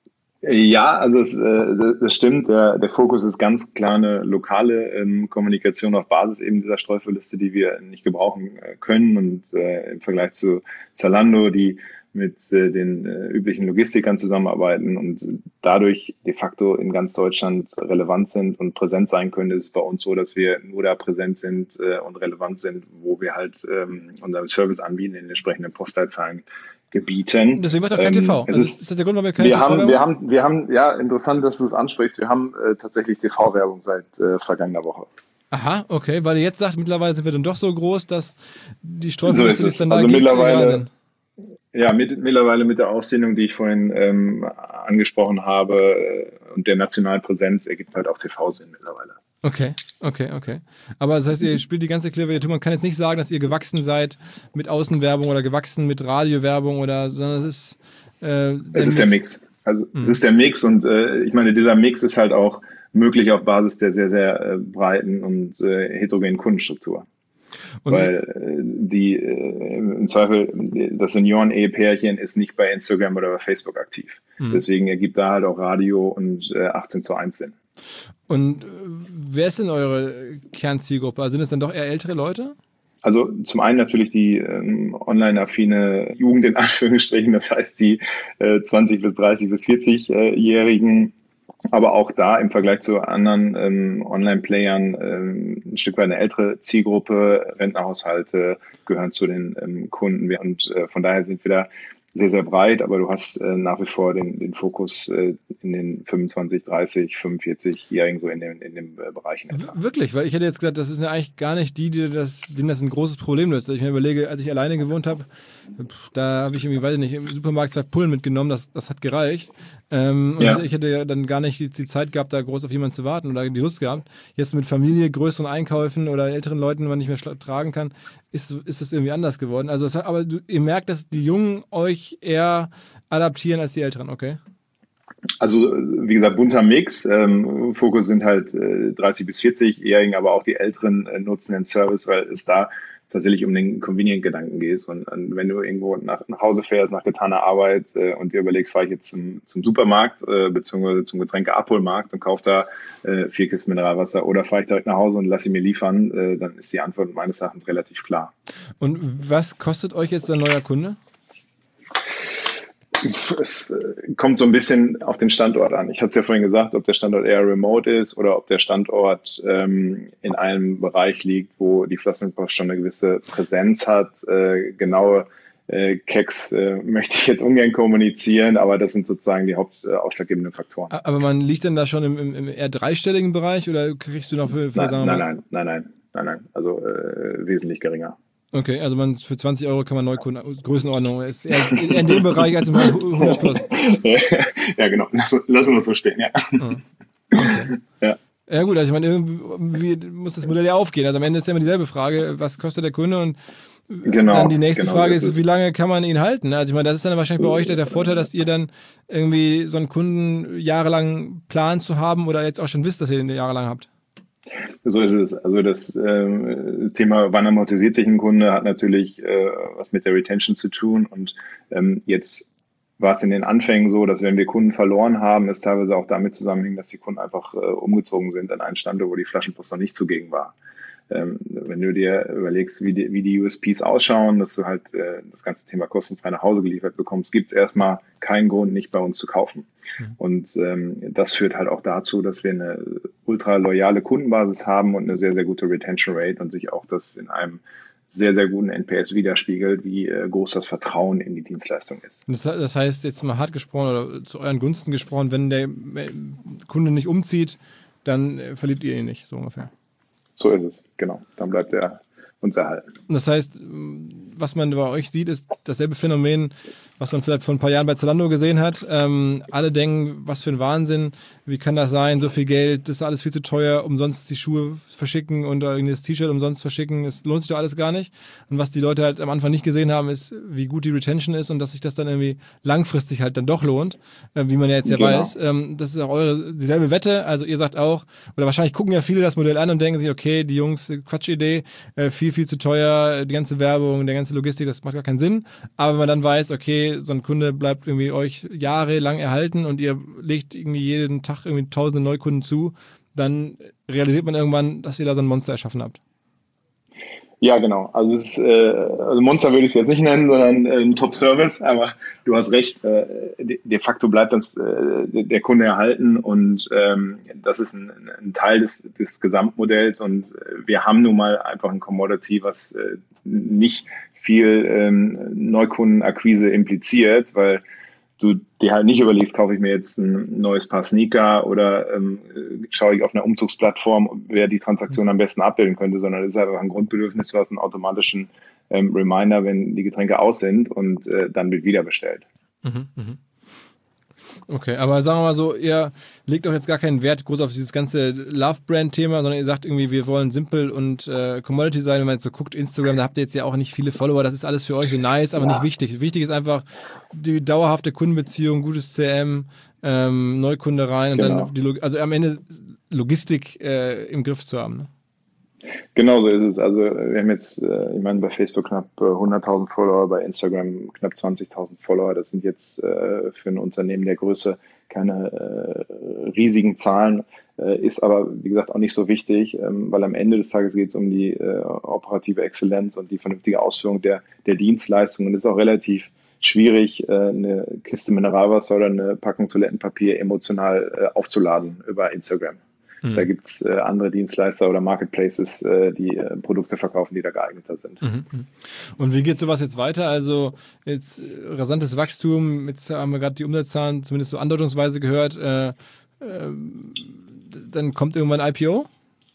Ja, also das stimmt. Der Fokus ist ganz klar eine lokale Kommunikation auf Basis eben dieser Streuverluste, die wir nicht gebrauchen können. Und im Vergleich zu Zalando, die mit den üblichen Logistikern zusammenarbeiten und dadurch de facto in ganz Deutschland relevant sind und präsent sein können, ist es bei uns so, dass wir nur da präsent sind und relevant sind, wo wir halt unseren Service anbieten in den entsprechenden Postleitzahlen. Gebieten. Deswegen macht auch kein TV. Also ist das der Grund, warum wir keine TV-Werbung? Wir haben, ja, interessant, dass du es ansprichst. Wir haben tatsächlich TV-Werbung seit vergangener Woche. Aha, okay, weil ihr jetzt sagt, mittlerweile sind wir dann doch so groß, dass die Streuverluste, die es dann da also gibt, egal sind. Ja, mittlerweile mit der Ausdehnung, die ich vorhin angesprochen habe, und der nationalen Präsenz ergibt halt auch TV-Sinn mittlerweile. Okay. Aber das heißt, ihr spielt die ganze Klaviatur. Man kann jetzt nicht sagen, dass ihr gewachsen seid mit Außenwerbung oder gewachsen mit Radiowerbung sondern es ist der Mix. Also es ist der Mix, und ich meine, dieser Mix ist halt auch möglich auf Basis der sehr, sehr breiten und heterogenen Kundenstruktur. Und weil im Zweifel das Senioren-Ehepärchen ist nicht bei Instagram oder bei Facebook aktiv. Deswegen ergibt da halt auch Radio und 18:1 Sinn. Und wer ist denn eure Kernzielgruppe? Also sind es dann doch eher ältere Leute? Also zum einen natürlich die online-affine Jugend in Anführungsstrichen, das heißt die 20 bis 30 bis 40-Jährigen, aber auch da im Vergleich zu anderen Online-Playern ein Stück weit eine ältere Zielgruppe. Rentnerhaushalte gehören zu den Kunden, und von daher sind wir da sehr, sehr breit, aber du hast nach wie vor den Fokus in den 25, 30, 45-Jährigen so in dem Bereich. Wirklich? Weil ich hätte jetzt gesagt, das ist ja eigentlich gar nicht denen das ein großes Problem löst. Ich mir überlege, als ich alleine gewohnt habe, da habe ich irgendwie, weiß ich nicht, im Supermarkt 2 Pullen mitgenommen, das hat gereicht. Und ich hätte ja dann gar nicht die Zeit gehabt, da groß auf jemanden zu warten oder die Lust gehabt. Jetzt mit Familie, größeren Einkäufen oder älteren Leuten, die man nicht mehr tragen kann, ist das irgendwie anders geworden. Also aber ihr merkt, dass die Jungen euch eher adaptieren als die Älteren, okay? Also wie gesagt, bunter Mix. Fokus sind halt 30 bis 40-Jährigen, aber auch die Älteren nutzen den Service, weil es da tatsächlich um den Convenient-Gedanken geht. Und wenn du irgendwo nach Hause fährst, nach getaner Arbeit und dir überlegst, fahre ich jetzt zum Supermarkt beziehungsweise zum Getränkeabholmarkt und kaufe da 4 Kisten Mineralwasser, oder fahre ich direkt nach Hause und lasse sie mir liefern, dann ist die Antwort meines Erachtens relativ klar. Und was kostet euch jetzt ein neuer Kunde? Es kommt so ein bisschen auf den Standort an. Ich hatte es ja vorhin gesagt, ob der Standort eher remote ist oder ob der Standort in einem Bereich liegt, wo die Flaschenpost schon eine gewisse Präsenz hat. Genaue Keks möchte ich jetzt ungern kommunizieren, aber das sind sozusagen die ausschlaggebenden Faktoren. Aber man liegt dann da schon im eher dreistelligen Bereich oder kriegst du noch für sagen wir mal? Nein, also wesentlich geringer. Okay, also für 20 Euro kann man Neukunden, Größenordnung ist eher in dem Bereich als 100 plus. Ja, genau, lassen wir es so stehen, ja. Okay. Ja. Ja gut, also ich meine, irgendwie muss das Modell ja aufgehen. Also am Ende ist ja immer dieselbe Frage, was kostet der Kunde und dann die nächste Frage ist, wie lange kann man ihn halten? Also ich meine, das ist dann wahrscheinlich bei euch der Vorteil, dass ihr dann irgendwie so einen Kunden jahrelang plant zu haben oder jetzt auch schon wisst, dass ihr ihn jahrelang habt. So ist es. Also das Thema, wann amortisiert sich ein Kunde, hat natürlich was mit der Retention zu tun. Und jetzt war es in den Anfängen so, dass wenn wir Kunden verloren haben, es teilweise auch damit zusammenhing, dass die Kunden einfach umgezogen sind an einen Standort, wo die Flaschenpost noch nicht zugegen war. Wenn du dir überlegst, wie die USPs ausschauen, dass du halt das ganze Thema kostenfrei nach Hause geliefert bekommst, gibt es erstmal keinen Grund, nicht bei uns zu kaufen. Und das führt halt auch dazu, dass wir eine ultra loyale Kundenbasis haben und eine sehr, sehr gute Retention Rate und sich auch das in einem sehr, sehr guten NPS widerspiegelt, wie groß das Vertrauen in die Dienstleistung ist. Das heißt, jetzt mal hart gesprochen oder zu euren Gunsten gesprochen, wenn der Kunde nicht umzieht, dann verliert ihr ihn nicht, so ungefähr. So ist es, genau. Dann bleibt er uns erhalten. Das heißt, was man bei euch sieht, ist dasselbe Phänomen, was man vielleicht vor ein paar Jahren bei Zalando gesehen hat. Alle denken, was für ein Wahnsinn, wie kann das sein, so viel Geld, das ist alles viel zu teuer, umsonst die Schuhe verschicken und irgendwie das T-Shirt umsonst verschicken, es lohnt sich doch alles gar nicht. Und was die Leute halt am Anfang nicht gesehen haben, ist, wie gut die Retention ist und dass sich das dann irgendwie langfristig halt dann doch lohnt, wie man ja jetzt ja weiß. Das ist auch dieselbe Wette, also ihr sagt auch, oder wahrscheinlich gucken ja viele das Modell an und denken sich, okay, die Jungs, Quatschidee, viel zu teuer, die ganze Werbung, der ganze Logistik, das macht gar keinen Sinn. Aber wenn man dann weiß, okay, so ein Kunde bleibt irgendwie euch jahrelang erhalten und ihr legt irgendwie jeden Tag irgendwie tausende Neukunden zu, dann realisiert man irgendwann, dass ihr da so ein Monster erschaffen habt. Ja, genau. Also also Monster würde ich es jetzt nicht nennen, sondern ein Top-Service, aber du hast recht, de facto bleibt uns der Kunde erhalten und das ist ein Teil des Gesamtmodells und wir haben nun mal einfach ein Commodity, was nicht viel Neukundenakquise impliziert, weil du dir halt nicht überlegst, kaufe ich mir jetzt ein neues Paar Sneaker oder schaue ich auf einer Umzugsplattform, wer die Transaktion am besten abbilden könnte, sondern es ist einfach ein Grundbedürfnis, was einen automatischen Reminder, wenn die Getränke aus sind und dann wird wieder bestellt. Okay, aber sagen wir mal so, ihr legt auch jetzt gar keinen Wert groß auf dieses ganze Love-Brand-Thema, sondern ihr sagt irgendwie, wir wollen simpel und Commodity sein. Wenn man jetzt so guckt, Instagram, da habt ihr jetzt ja auch nicht viele Follower, das ist alles für euch so nice, aber nicht wichtig. Wichtig ist einfach die dauerhafte Kundenbeziehung, gutes CM, Neukunde rein und dann also am Ende Logistik im Griff zu haben. Ne? Genau so ist es. Also wir haben jetzt, ich meine, bei Facebook knapp 100.000 Follower, bei Instagram knapp 20.000 Follower. Das sind jetzt für ein Unternehmen der Größe keine riesigen Zahlen, ist aber, wie gesagt, auch nicht so wichtig, weil am Ende des Tages geht es um die operative Exzellenz und die vernünftige Ausführung der Dienstleistung. Und es ist auch relativ schwierig, eine Kiste Mineralwasser oder eine Packung Toilettenpapier emotional aufzuladen über Instagram. Da gibt es andere Dienstleister oder Marketplaces, die Produkte verkaufen, die da geeigneter sind. Und wie geht sowas jetzt weiter? Also jetzt rasantes Wachstum, jetzt haben wir gerade die Umsatzzahlen zumindest so andeutungsweise gehört. Dann kommt irgendwann ein IPO?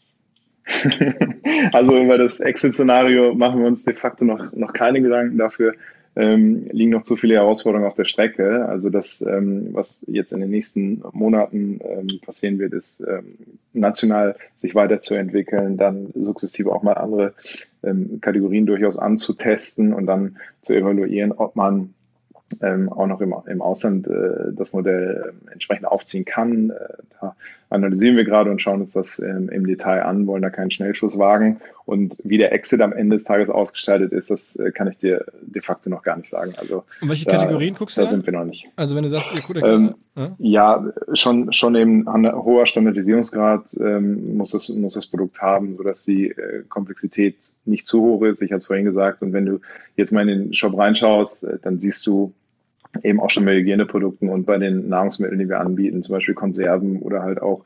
Also über das Exit-Szenario machen wir uns de facto noch keine Gedanken dafür. Liegen noch zu viele Herausforderungen auf der Strecke. Also das, was jetzt in den nächsten Monaten passieren wird, ist national sich weiterzuentwickeln, dann sukzessive auch mal andere Kategorien durchaus anzutesten und dann zu evaluieren, ob man auch noch im Ausland das Modell entsprechend aufziehen kann. Da analysieren wir gerade und schauen uns das im Detail an, wollen da keinen Schnellschuss wagen. Und wie der Exit am Ende des Tages ausgestaltet ist, das kann ich dir de facto noch gar nicht sagen. Also, und welche Kategorien guckst du da sind wir noch nicht. Also wenn du sagst, ja, schon eben an hoher Standardisierungsgrad muss das Produkt haben, sodass die Komplexität nicht zu hoch ist. Ich hatte es vorhin gesagt. Und wenn du jetzt mal in den Shop reinschaust, dann siehst du eben auch schon bei Hygieneprodukten und bei den Nahrungsmitteln, die wir anbieten, zum Beispiel Konserven oder halt auch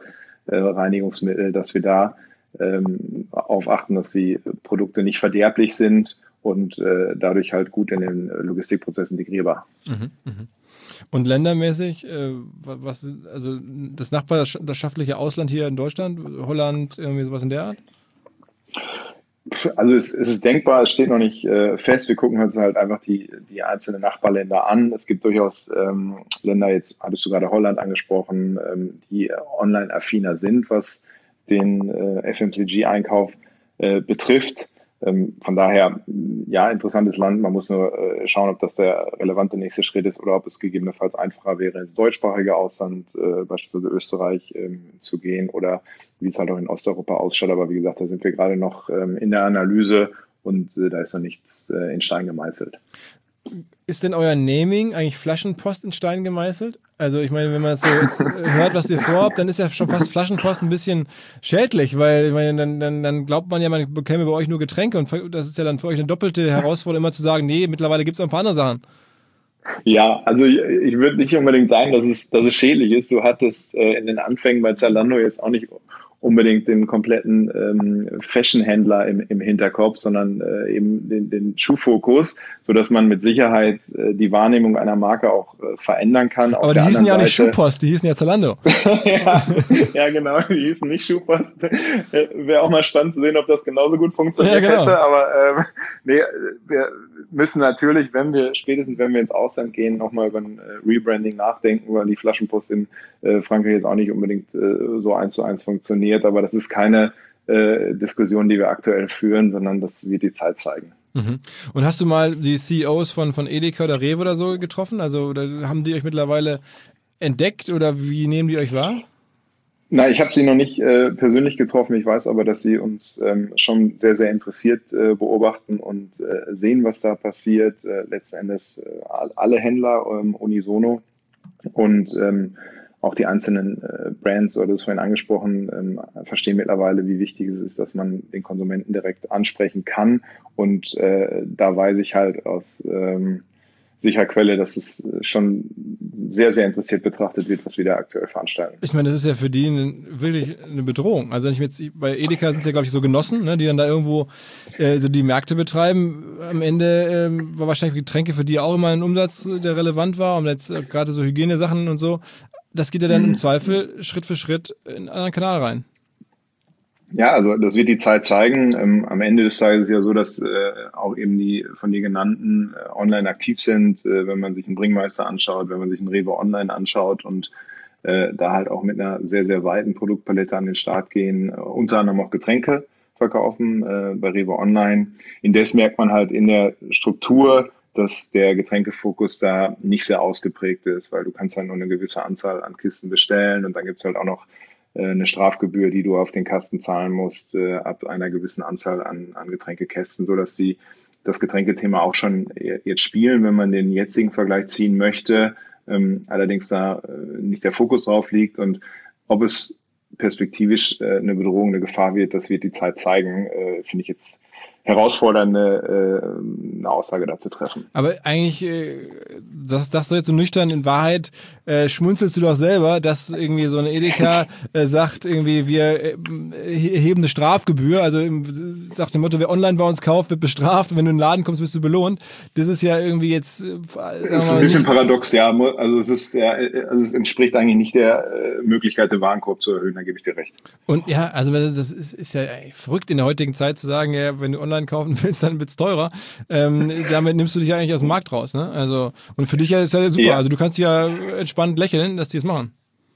Reinigungsmittel, dass wir da darauf achten, dass die Produkte nicht verderblich sind und dadurch halt gut in den Logistikprozess integrierbar. Und ländermäßig, also das nachbarschaftliche Ausland hier in Deutschland, Holland, irgendwie sowas in der Art? Also es ist denkbar, es steht noch nicht fest. Wir gucken uns halt einfach die einzelnen Nachbarländer an. Es gibt durchaus Länder, jetzt hattest du gerade Holland angesprochen, die online-affiner sind, was den FMCG-Einkauf betrifft. Von daher, ja, interessantes Land. Man muss nur schauen, ob das der relevante nächste Schritt ist oder ob es gegebenenfalls einfacher wäre, ins deutschsprachige Ausland, beispielsweise Österreich, zu gehen oder wie es halt auch in Osteuropa ausschaut. Aber wie gesagt, da sind wir gerade noch in der Analyse und da ist noch nichts in Stein gemeißelt. Ist denn euer Naming eigentlich Flaschenpost in Stein gemeißelt? Also ich meine, wenn man das so jetzt hört, was ihr vorhabt, dann ist ja schon fast Flaschenpost ein bisschen schädlich, weil ich meine, dann glaubt man ja, man bekäme bei euch nur Getränke und das ist ja dann für euch eine doppelte Herausforderung, immer zu sagen, nee, mittlerweile gibt es auch ein paar andere Sachen. Ja, also ich würde nicht unbedingt sagen, dass es schädlich ist. Du hattest in den Anfängen bei Zalando jetzt auch nicht unbedingt den kompletten Fashion-Händler im Hinterkopf, sondern eben den Schuhfokus, sodass man mit Sicherheit die Wahrnehmung einer Marke auch verändern kann. Aber die hießen ja auch nicht Schuhpost, die hießen ja Zalando. ja, genau, die hießen nicht Schuhpost. Wäre auch mal spannend zu sehen, ob das genauso gut funktioniert hätte. Aber nee, wir müssen natürlich, spätestens wenn wir ins Ausland gehen, nochmal über ein Rebranding nachdenken, weil die Flaschenpost in Frankreich jetzt auch nicht unbedingt so 1:1 funktioniert. Aber das ist keine Diskussion, die wir aktuell führen, sondern das wird die Zeit zeigen. Und hast du mal die CEOs von Edeka oder Rewe oder so getroffen? Also oder haben die euch mittlerweile entdeckt oder wie nehmen die euch wahr? Nein, ich habe sie noch nicht persönlich getroffen. Ich weiß aber, dass sie uns schon sehr, sehr interessiert beobachten und sehen, was da passiert. Letzten Endes alle Händler unisono und auch die einzelnen Brands, oder das vorhin angesprochen, verstehen mittlerweile, wie wichtig es ist, dass man den Konsumenten direkt ansprechen kann. Und da weiß ich halt aus sicher Quelle, dass es schon sehr, sehr interessiert betrachtet wird, was wir da aktuell veranstalten. Ich meine, das ist ja für die wirklich eine Bedrohung. Also wenn ich jetzt bei Edeka sind es ja, glaube ich, so Genossen, ne, die dann da irgendwo so die Märkte betreiben. Am Ende war wahrscheinlich Getränke für die auch immer ein Umsatz, der relevant war. Und jetzt gerade so Hygienesachen und so. Das geht ja dann im Zweifel Schritt für Schritt in einen anderen Kanal rein. Ja, also das wird die Zeit zeigen. Am Ende des Tages ist es ja so, dass auch eben die von dir genannten online aktiv sind, wenn man sich einen Bringmeister anschaut, wenn man sich einen Rewe Online anschaut und da halt auch mit einer sehr, sehr weiten Produktpalette an den Start gehen, unter anderem auch Getränke verkaufen bei Rewe Online. Indes merkt man halt in der Struktur, dass der Getränkefokus da nicht sehr ausgeprägt ist, weil du kannst halt nur eine gewisse Anzahl an Kisten bestellen und dann gibt es halt auch noch eine Strafgebühr, die du auf den Kasten zahlen musst, ab einer gewissen Anzahl an Getränkekästen, sodass sie das Getränkethema auch schon jetzt spielen, wenn man den jetzigen Vergleich ziehen möchte, allerdings da nicht der Fokus drauf liegt und ob es perspektivisch eine Bedrohung, eine Gefahr wird, das wird die Zeit zeigen, finde ich jetzt herausfordernde eine Aussage dazu treffen. Aber eigentlich, das sagst du jetzt so nüchtern, in Wahrheit schmunzelst du doch selber, dass irgendwie so eine Edeka sagt, irgendwie wir heben eine Strafgebühr, also sagt dem Motto, wer online bei uns kauft, wird bestraft und wenn du in den Laden kommst, wirst du belohnt. Das ist ja irgendwie jetzt... Das ist ein bisschen paradox, ja. Also es entspricht eigentlich nicht der Möglichkeit, den Warenkorb zu erhöhen, da gebe ich dir recht. Und ja, also das ist ja verrückt in der heutigen Zeit zu sagen, ja, wenn du online kaufen willst, dann wird's teurer. Damit nimmst du dich ja eigentlich aus dem Markt raus, ne? Also, und für dich ist ja super. Ja. Also du kannst ja entspannt lächeln, dass die es machen.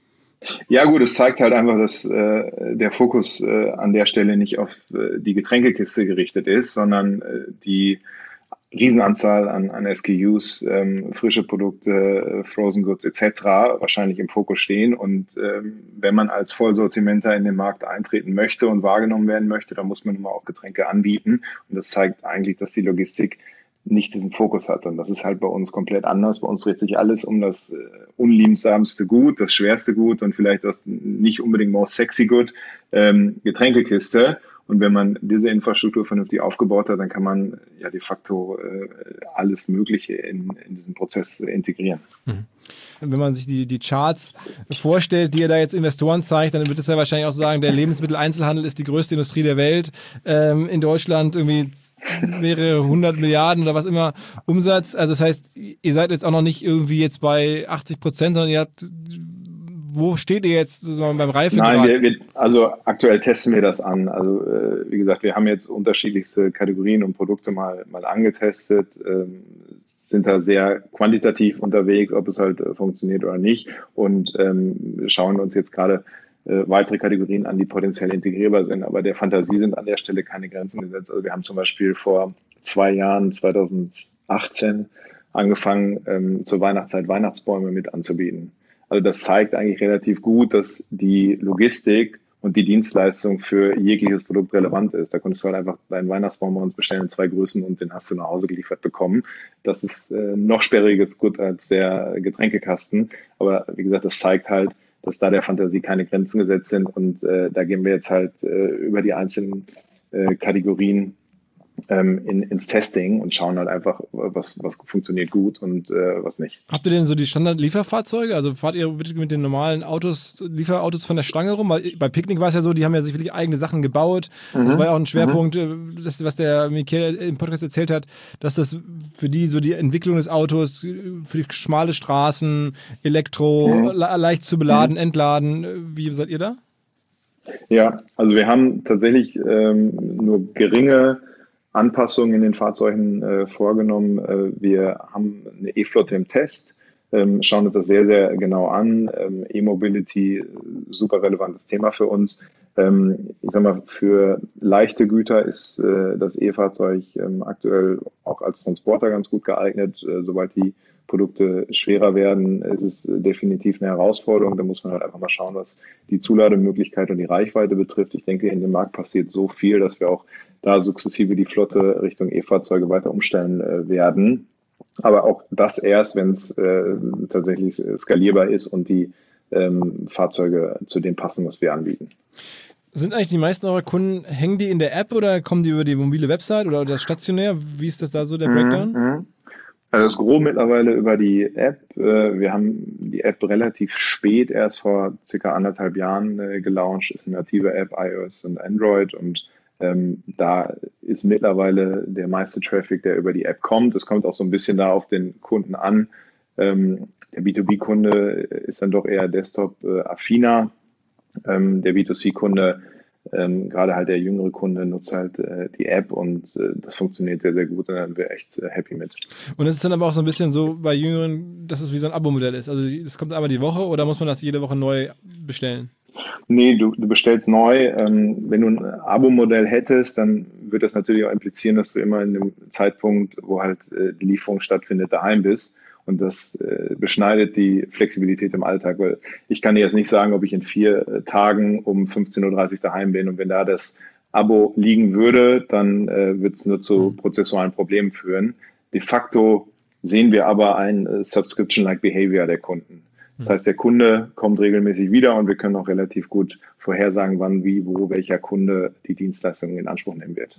Ja gut, es zeigt halt einfach, dass der Fokus an der Stelle nicht auf die Getränkekiste gerichtet ist, sondern die Riesenanzahl an SKUs, frische Produkte, Frozen Goods etc. wahrscheinlich im Fokus stehen. Und wenn man als Vollsortimenter in den Markt eintreten möchte und wahrgenommen werden möchte, dann muss man immer auch Getränke anbieten. Und das zeigt eigentlich, dass die Logistik nicht diesen Fokus hat. Und das ist halt bei uns komplett anders. Bei uns dreht sich alles um das unliebsamste Gut, das schwerste Gut und vielleicht das nicht unbedingt more sexy Gut, Getränkekiste. Und wenn man diese Infrastruktur vernünftig aufgebaut hat, dann kann man ja de facto alles Mögliche in diesen Prozess integrieren. Wenn man sich die Charts vorstellt, die ihr da jetzt Investoren zeigt, dann wird es ja wahrscheinlich auch so sagen, der Lebensmitteleinzelhandel ist die größte Industrie der Welt. In Deutschland irgendwie mehrere 100 Milliarden oder was immer Umsatz. Also das heißt, ihr seid jetzt auch noch nicht irgendwie jetzt bei 80%, sondern ihr habt, wo steht ihr jetzt beim Reifegrad? Nein, also aktuell testen wir das an. Also wie gesagt, wir haben jetzt unterschiedlichste Kategorien und Produkte mal angetestet, sind da sehr quantitativ unterwegs, ob es halt funktioniert oder nicht, und schauen uns jetzt gerade weitere Kategorien an, die potenziell integrierbar sind. Aber der Fantasie sind an der Stelle keine Grenzen gesetzt. Also wir haben zum Beispiel vor 2 Jahren, 2018, angefangen, zur Weihnachtszeit Weihnachtsbäume mit anzubieten. Also das zeigt eigentlich relativ gut, dass die Logistik und die Dienstleistung für jegliches Produkt relevant ist. Da konntest du halt einfach deinen Weihnachtsbaum bei uns bestellen in 2 Größen und den hast du nach Hause geliefert bekommen. Das ist noch sperriges Gut als der Getränkekasten. Aber wie gesagt, das zeigt halt, dass da der Fantasie keine Grenzen gesetzt sind. Und da gehen wir jetzt halt über die einzelnen Kategorien ins Testing und schauen halt einfach, was funktioniert gut und was nicht. Habt ihr denn so die Standard-Lieferfahrzeuge? Also fahrt ihr wirklich mit den normalen Autos, Lieferautos von der Stange rum? Weil bei Picknick war es ja so, die haben ja sich wirklich eigene Sachen gebaut. Das war ja auch ein Schwerpunkt, was der Michael im Podcast erzählt hat, dass das für die so die Entwicklung des Autos, für die schmale Straßen, Elektro, leicht zu beladen, entladen. Wie seid ihr da? Ja, also wir haben tatsächlich nur geringe Anpassungen in den Fahrzeugen vorgenommen. Wir haben eine E-Flotte im Test, schauen uns das sehr, sehr genau an. E-Mobility, super relevantes Thema für uns. Ich sag mal, für leichte Güter ist das E-Fahrzeug aktuell auch als Transporter ganz gut geeignet. Sobald die Produkte schwerer werden, ist es definitiv eine Herausforderung. Da muss man halt einfach mal schauen, was die Zulademöglichkeit und die Reichweite betrifft. Ich denke, in dem Markt passiert so viel, dass wir auch da sukzessive die Flotte Richtung E-Fahrzeuge weiter umstellen werden. Aber auch das erst, wenn es tatsächlich skalierbar ist und die Fahrzeuge zu dem passen, was wir anbieten. Sind eigentlich die meisten eurer Kunden, hängen die in der App oder kommen die über die mobile Website oder das stationär? Wie ist das da so, der Breakdown? Also das Gros mittlerweile über die App. Wir haben die App relativ spät, erst vor circa 1,5 Jahren gelauncht. Ist eine native App, iOS und Android, und da ist mittlerweile der meiste Traffic, der über die App kommt. Es kommt auch so ein bisschen da auf den Kunden an. Der B2B-Kunde ist dann doch eher Desktop-affiner. Der B2C-Kunde, gerade halt der jüngere Kunde, nutzt halt die App, und das funktioniert sehr, sehr gut, und da sind wir echt happy mit. Und es ist dann aber auch so ein bisschen so bei Jüngeren, dass es wie so ein Abo-Modell ist. Also es kommt einmal die Woche, oder muss man das jede Woche neu bestellen? Nee, du bestellst neu. Wenn du ein Abo-Modell hättest, dann würde das natürlich auch implizieren, dass du immer in dem Zeitpunkt, wo halt die Lieferung stattfindet, daheim bist. Und das beschneidet die Flexibilität im Alltag, weil ich kann dir jetzt nicht sagen, ob ich in 4 Tagen um 15.30 Uhr daheim bin. Und wenn da das Abo liegen würde, dann wird es nur zu prozessualen Problemen führen. De facto sehen wir aber ein Subscription-like Behavior der Kunden. Das heißt, der Kunde kommt regelmäßig wieder, und wir können auch relativ gut vorhersagen, wann, wie, wo, welcher Kunde die Dienstleistung in Anspruch nehmen wird.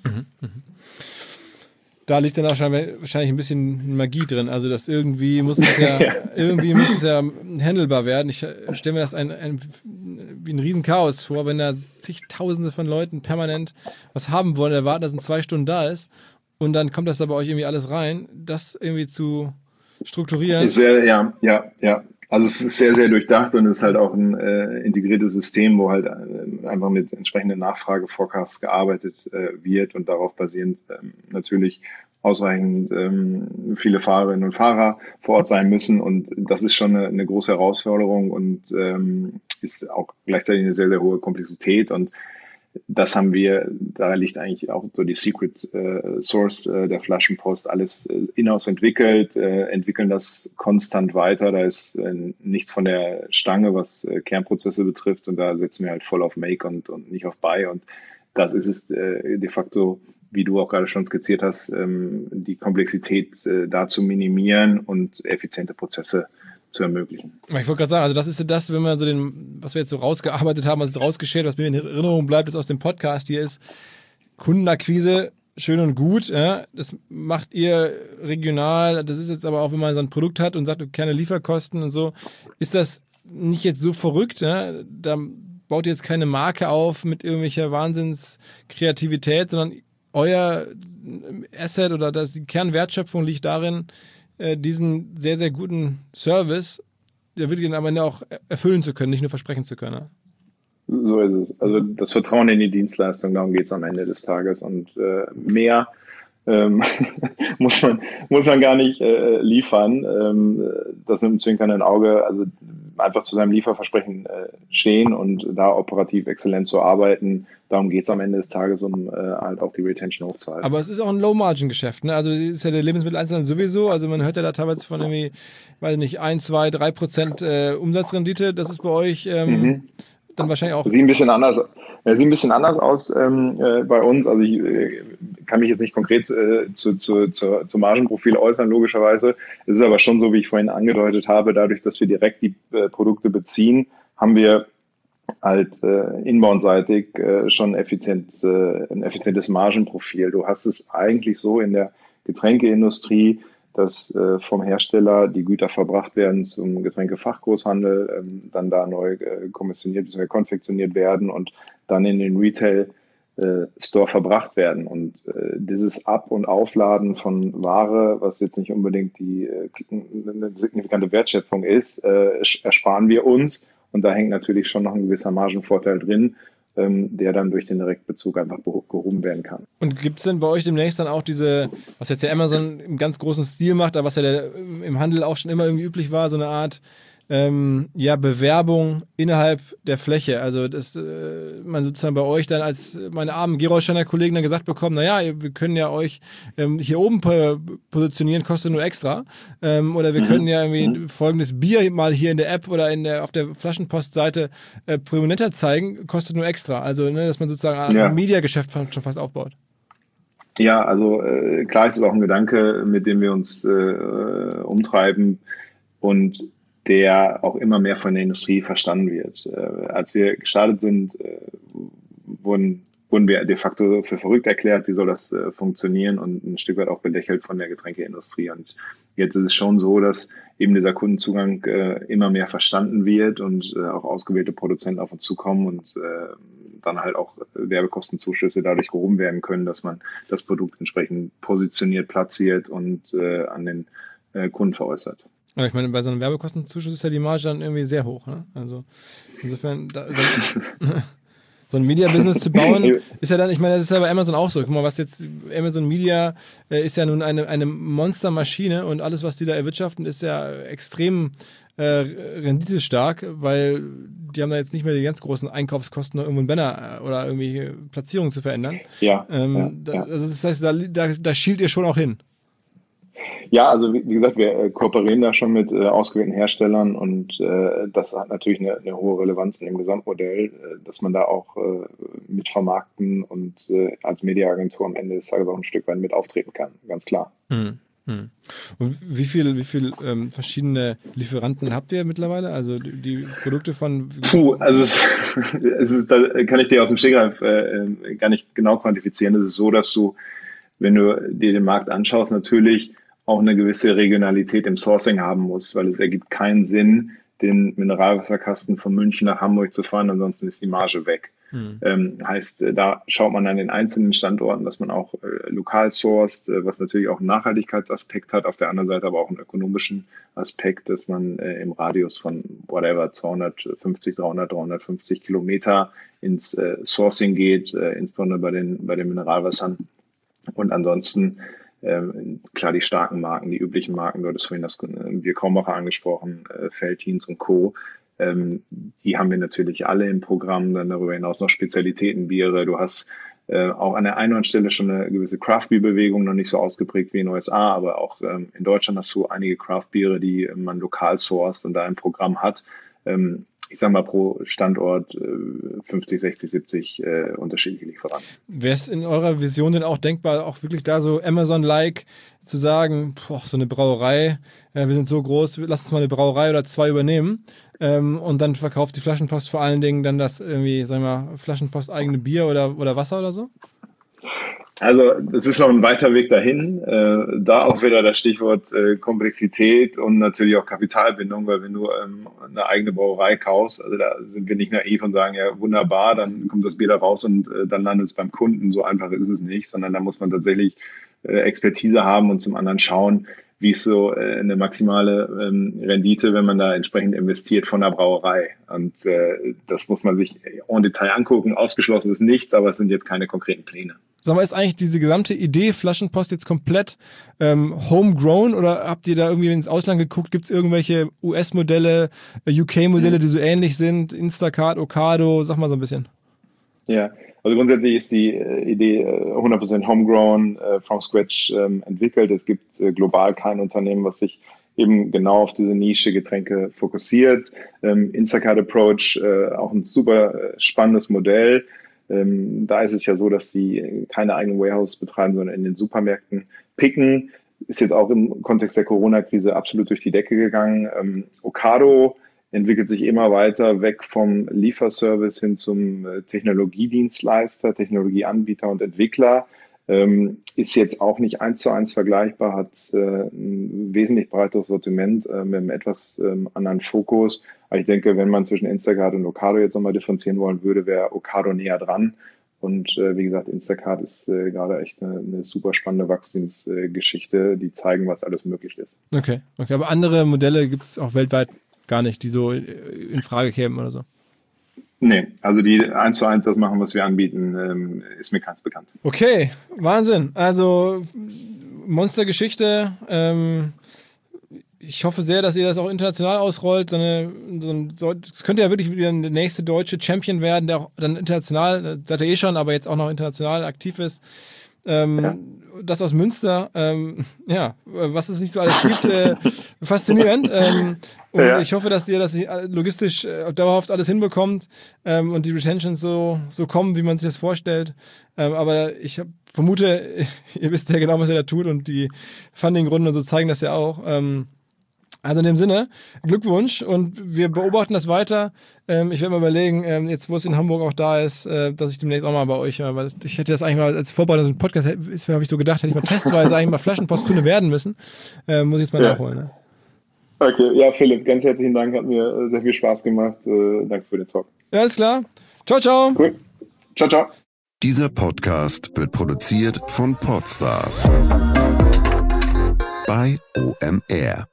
Da liegt dann auch wahrscheinlich ein bisschen Magie drin. Also das irgendwie muss es ja, irgendwie muss es ja handelbar werden. Ich stelle mir das wie ein Riesenchaos vor, wenn da zigtausende von Leuten permanent was haben wollen, erwarten, dass in 2 Stunden da ist, und dann kommt das da bei euch irgendwie alles rein. Das irgendwie zu strukturieren. Ja. Also es ist sehr, sehr durchdacht, und es ist halt auch ein integriertes System, wo halt einfach mit entsprechenden Nachfrageforecasts gearbeitet wird, und darauf basierend natürlich ausreichend viele Fahrerinnen und Fahrer vor Ort sein müssen. Und das ist schon eine große Herausforderung und ist auch gleichzeitig eine sehr, sehr hohe Komplexität. Und das haben wir, da liegt eigentlich auch so die Secret Source der Flaschenpost, alles in-house entwickelt, entwickeln das konstant weiter. Da ist nichts von der Stange, was Kernprozesse betrifft, und da setzen wir halt voll auf Make und nicht auf Buy. Und das ist es de facto, wie du auch gerade schon skizziert hast, die Komplexität da zu minimieren und effiziente Prozesse zu ermöglichen. Ich wollte gerade sagen, also das ist das, wenn wir so was wir jetzt so rausgearbeitet haben, was rausgeschert, was mir in Erinnerung bleibt, ist aus dem Podcast hier ist, Kundenakquise schön und gut, ja, das macht ihr regional, das ist jetzt aber auch, wenn man so ein Produkt hat und sagt, keine Lieferkosten und so, ist das nicht jetzt so verrückt, ja? Da baut ihr jetzt keine Marke auf mit irgendwelcher Wahnsinnskreativität, sondern euer Asset oder die Kernwertschöpfung liegt darin, diesen sehr, sehr guten Service, der wirklich am Ende auch erfüllen zu können, nicht nur versprechen zu können. Ja? So ist es. Also das Vertrauen in die Dienstleistung, darum geht es am Ende des Tages. Und mehr muss man gar nicht liefern. Das mit dem zwinkernden Auge, also einfach zu seinem Lieferversprechen stehen und da operativ exzellent zu arbeiten. Darum geht es am Ende des Tages, um halt auch die Retention hochzuhalten. Aber es ist auch ein Low-Margin-Geschäft, ne? Also es ist ja der Lebensmitteleinzelhandel sowieso. Also man hört ja da teilweise von irgendwie, weiß nicht, 1, 2, 3% Umsatzrendite. Das ist bei euch dann wahrscheinlich auch... Sieht ein bisschen anders aus bei uns. Also ich kann mich jetzt nicht konkret zu Margenprofil äußern, logischerweise. Es ist aber schon so, wie ich vorhin angedeutet habe, dadurch, dass wir direkt die Produkte beziehen, haben wir halt inbound-seitig schon ein effizientes Margenprofil. Du hast es eigentlich so in der Getränkeindustrie, dass vom Hersteller die Güter verbracht werden zum Getränkefachgroßhandel, dann da neu kommissioniert bzw. konfektioniert werden und dann in den Retail-Store verbracht werden. Und dieses Ab- und Aufladen von Ware, was jetzt nicht unbedingt eine signifikante Wertschöpfung ist, ersparen wir uns. Und da hängt natürlich schon noch ein gewisser Margenvorteil drin, der dann durch den Direktbezug einfach gehoben werden kann. Und gibt es denn bei euch demnächst dann auch diese, was jetzt ja Amazon im ganz großen Stil macht, aber was ja im Handel auch schon immer irgendwie üblich war, so eine Art Bewerbung innerhalb der Fläche? Also dass man sozusagen bei euch dann als meine armen Gerolsteiner Kollegen dann gesagt bekommen, naja, wir können ja euch hier oben positionieren, kostet nur extra. Oder wir können ja irgendwie folgendes Bier mal hier in der App oder auf der Flaschenpostseite prominenter zeigen, kostet nur extra. Also dass man sozusagen ein Mediageschäft schon fast aufbaut. Ja, also klar ist es auch ein Gedanke, mit dem wir uns umtreiben und der auch immer mehr von der Industrie verstanden wird. Als wir gestartet sind, wurden wir de facto für verrückt erklärt, wie soll das funktionieren und ein Stück weit auch belächelt von der Getränkeindustrie. Und jetzt ist es schon so, dass eben dieser Kundenzugang immer mehr verstanden wird und auch ausgewählte Produzenten auf uns zukommen und dann halt auch Werbekostenzuschüsse dadurch gehoben werden können, dass man das Produkt entsprechend positioniert, platziert und an den Kunden veräußert. Aber ich meine, bei so einem Werbekostenzuschuss ist ja die Marge dann irgendwie sehr hoch. Ne? Also insofern, so ein Media-Business zu bauen, ist ja dann, ich meine, das ist ja bei Amazon auch so. Guck mal, was jetzt, Amazon Media ist ja nun eine Monstermaschine und alles, was die da erwirtschaften, ist ja extrem renditestark, weil die haben da jetzt nicht mehr die ganz großen Einkaufskosten, noch irgendwo einen Banner oder irgendwie Platzierungen zu verändern. Also das heißt, da schielt ihr schon auch hin. Ja, also wie gesagt, wir kooperieren da schon mit ausgewählten Herstellern und das hat natürlich eine hohe Relevanz in dem Gesamtmodell, dass man da auch mit vermarkten und als Mediaagentur am Ende des Tages auch ein Stück weit mit auftreten kann, ganz klar. Und wie viel verschiedene Lieferanten habt ihr mittlerweile? Also die Produkte von... Also es ist, da kann ich dir aus dem Stegreif gar nicht genau quantifizieren. Es ist so, dass du, wenn du dir den Markt anschaust, natürlich auch eine gewisse Regionalität im Sourcing haben muss, weil es ergibt keinen Sinn, den Mineralwasserkasten von München nach Hamburg zu fahren, ansonsten ist die Marge weg. Heißt, da schaut man an den einzelnen Standorten, dass man auch lokal sourced, was natürlich auch einen Nachhaltigkeitsaspekt hat, auf der anderen Seite aber auch einen ökonomischen Aspekt, dass man im Radius von 250, 300, 350 Kilometer ins Sourcing geht, insbesondere bei den Mineralwassern. Und ansonsten klar, die starken Marken, die üblichen Marken, du hattest vorhin das Bier Krombacher angesprochen, Veltins und Co., die haben wir natürlich alle im Programm, dann darüber hinaus noch Spezialitätenbiere. Du hast auch an der einen oder anderen Stelle schon eine gewisse Craft-Bier-Bewegung, noch nicht so ausgeprägt wie in den USA, aber auch in Deutschland hast du einige Craft-Biere, die man lokal sourced und da ein Programm hat. Ich sage mal, pro Standort 50, 60, 70 unterschiedliche Lieferanten. Wäre es in eurer Vision denn auch denkbar, auch wirklich da so Amazon-like zu sagen, so eine Brauerei, wir sind so groß, lass uns mal eine Brauerei oder 2 übernehmen und dann verkauft die Flaschenpost vor allen Dingen dann das irgendwie, sagen wir mal, Flaschenpost eigene Bier oder Wasser oder so? Also es ist noch ein weiter Weg dahin. Da auch wieder das Stichwort Komplexität und natürlich auch Kapitalbindung, weil wenn du eine eigene Brauerei kaufst, also da sind wir nicht naiv und sagen, ja wunderbar, dann kommt das Bier da raus und dann landet es beim Kunden. So einfach ist es nicht, sondern da muss man tatsächlich Expertise haben und zum anderen schauen, wie ist so eine maximale Rendite, wenn man da entsprechend investiert von der Brauerei. Und das muss man sich en Detail angucken. Ausgeschlossen ist nichts, aber es sind jetzt keine konkreten Pläne. Sag mal, ist eigentlich diese gesamte Idee Flaschenpost jetzt komplett homegrown oder habt ihr da irgendwie ins Ausland geguckt? Gibt es irgendwelche US-Modelle, UK-Modelle, die so ähnlich sind? Instacart, Ocado, sag mal so ein bisschen. Ja, also grundsätzlich ist die Idee 100% homegrown, from scratch entwickelt. Es gibt global kein Unternehmen, was sich eben genau auf diese Nische Getränke fokussiert. Instacart Approach, auch ein super spannendes Modell. Da ist es ja so, dass die keine eigenen Warehouse betreiben, sondern in den Supermärkten picken. Ist jetzt auch im Kontext der Corona-Krise absolut durch die Decke gegangen. Ocado entwickelt sich immer weiter weg vom Lieferservice hin zum Technologiedienstleister, Technologieanbieter und Entwickler. Ist jetzt auch nicht 1:1 vergleichbar, hat ein wesentlich breiteres Sortiment mit einem etwas anderen Fokus. Aber ich denke, wenn man zwischen Instacart und Ocado jetzt nochmal differenzieren wollen würde, wäre Ocado näher dran. Und wie gesagt, Instacart ist gerade echt eine super spannende Wachstumsgeschichte, die zeigen, was alles möglich ist. Okay. Aber andere Modelle gibt es auch weltweit gar nicht, die so in Frage kämen oder so? Nee, also die 1:1 das machen, was wir anbieten, ist mir keins bekannt. Okay, Wahnsinn. Also Monstergeschichte. Ich hoffe sehr, dass ihr das auch international ausrollt. Das könnte ja wirklich wieder der nächste deutsche Champion werden, der auch dann international, seid ihr schon, aber jetzt auch noch international aktiv ist. Das aus Münster, was es nicht so alles gibt, faszinierend. Und ich hoffe, dass ihr das logistisch dauerhaft alles hinbekommt und die Retentions so kommen, wie man sich das vorstellt. Aber ich vermute, ihr wisst ja genau, was ihr da tut und die Funding-Runden und so zeigen das ja auch. Also in dem Sinne, Glückwunsch und wir beobachten das weiter. Ich werde mal überlegen, jetzt wo es in Hamburg auch da ist, dass ich demnächst auch mal bei euch, weil ich hätte das eigentlich mal als Vorbereitung, so ein Podcast, habe ich so gedacht, hätte ich mal testweise eigentlich mal Flaschenpostkunde werden müssen. Muss ich jetzt mal nachholen. Ne? Okay, ja Philipp, ganz herzlichen Dank, hat mir sehr viel Spaß gemacht. Danke für den Talk. Ja, alles klar. Ciao, ciao. Cool. Ciao, ciao. Dieser Podcast wird produziert von Podstars bei OMR.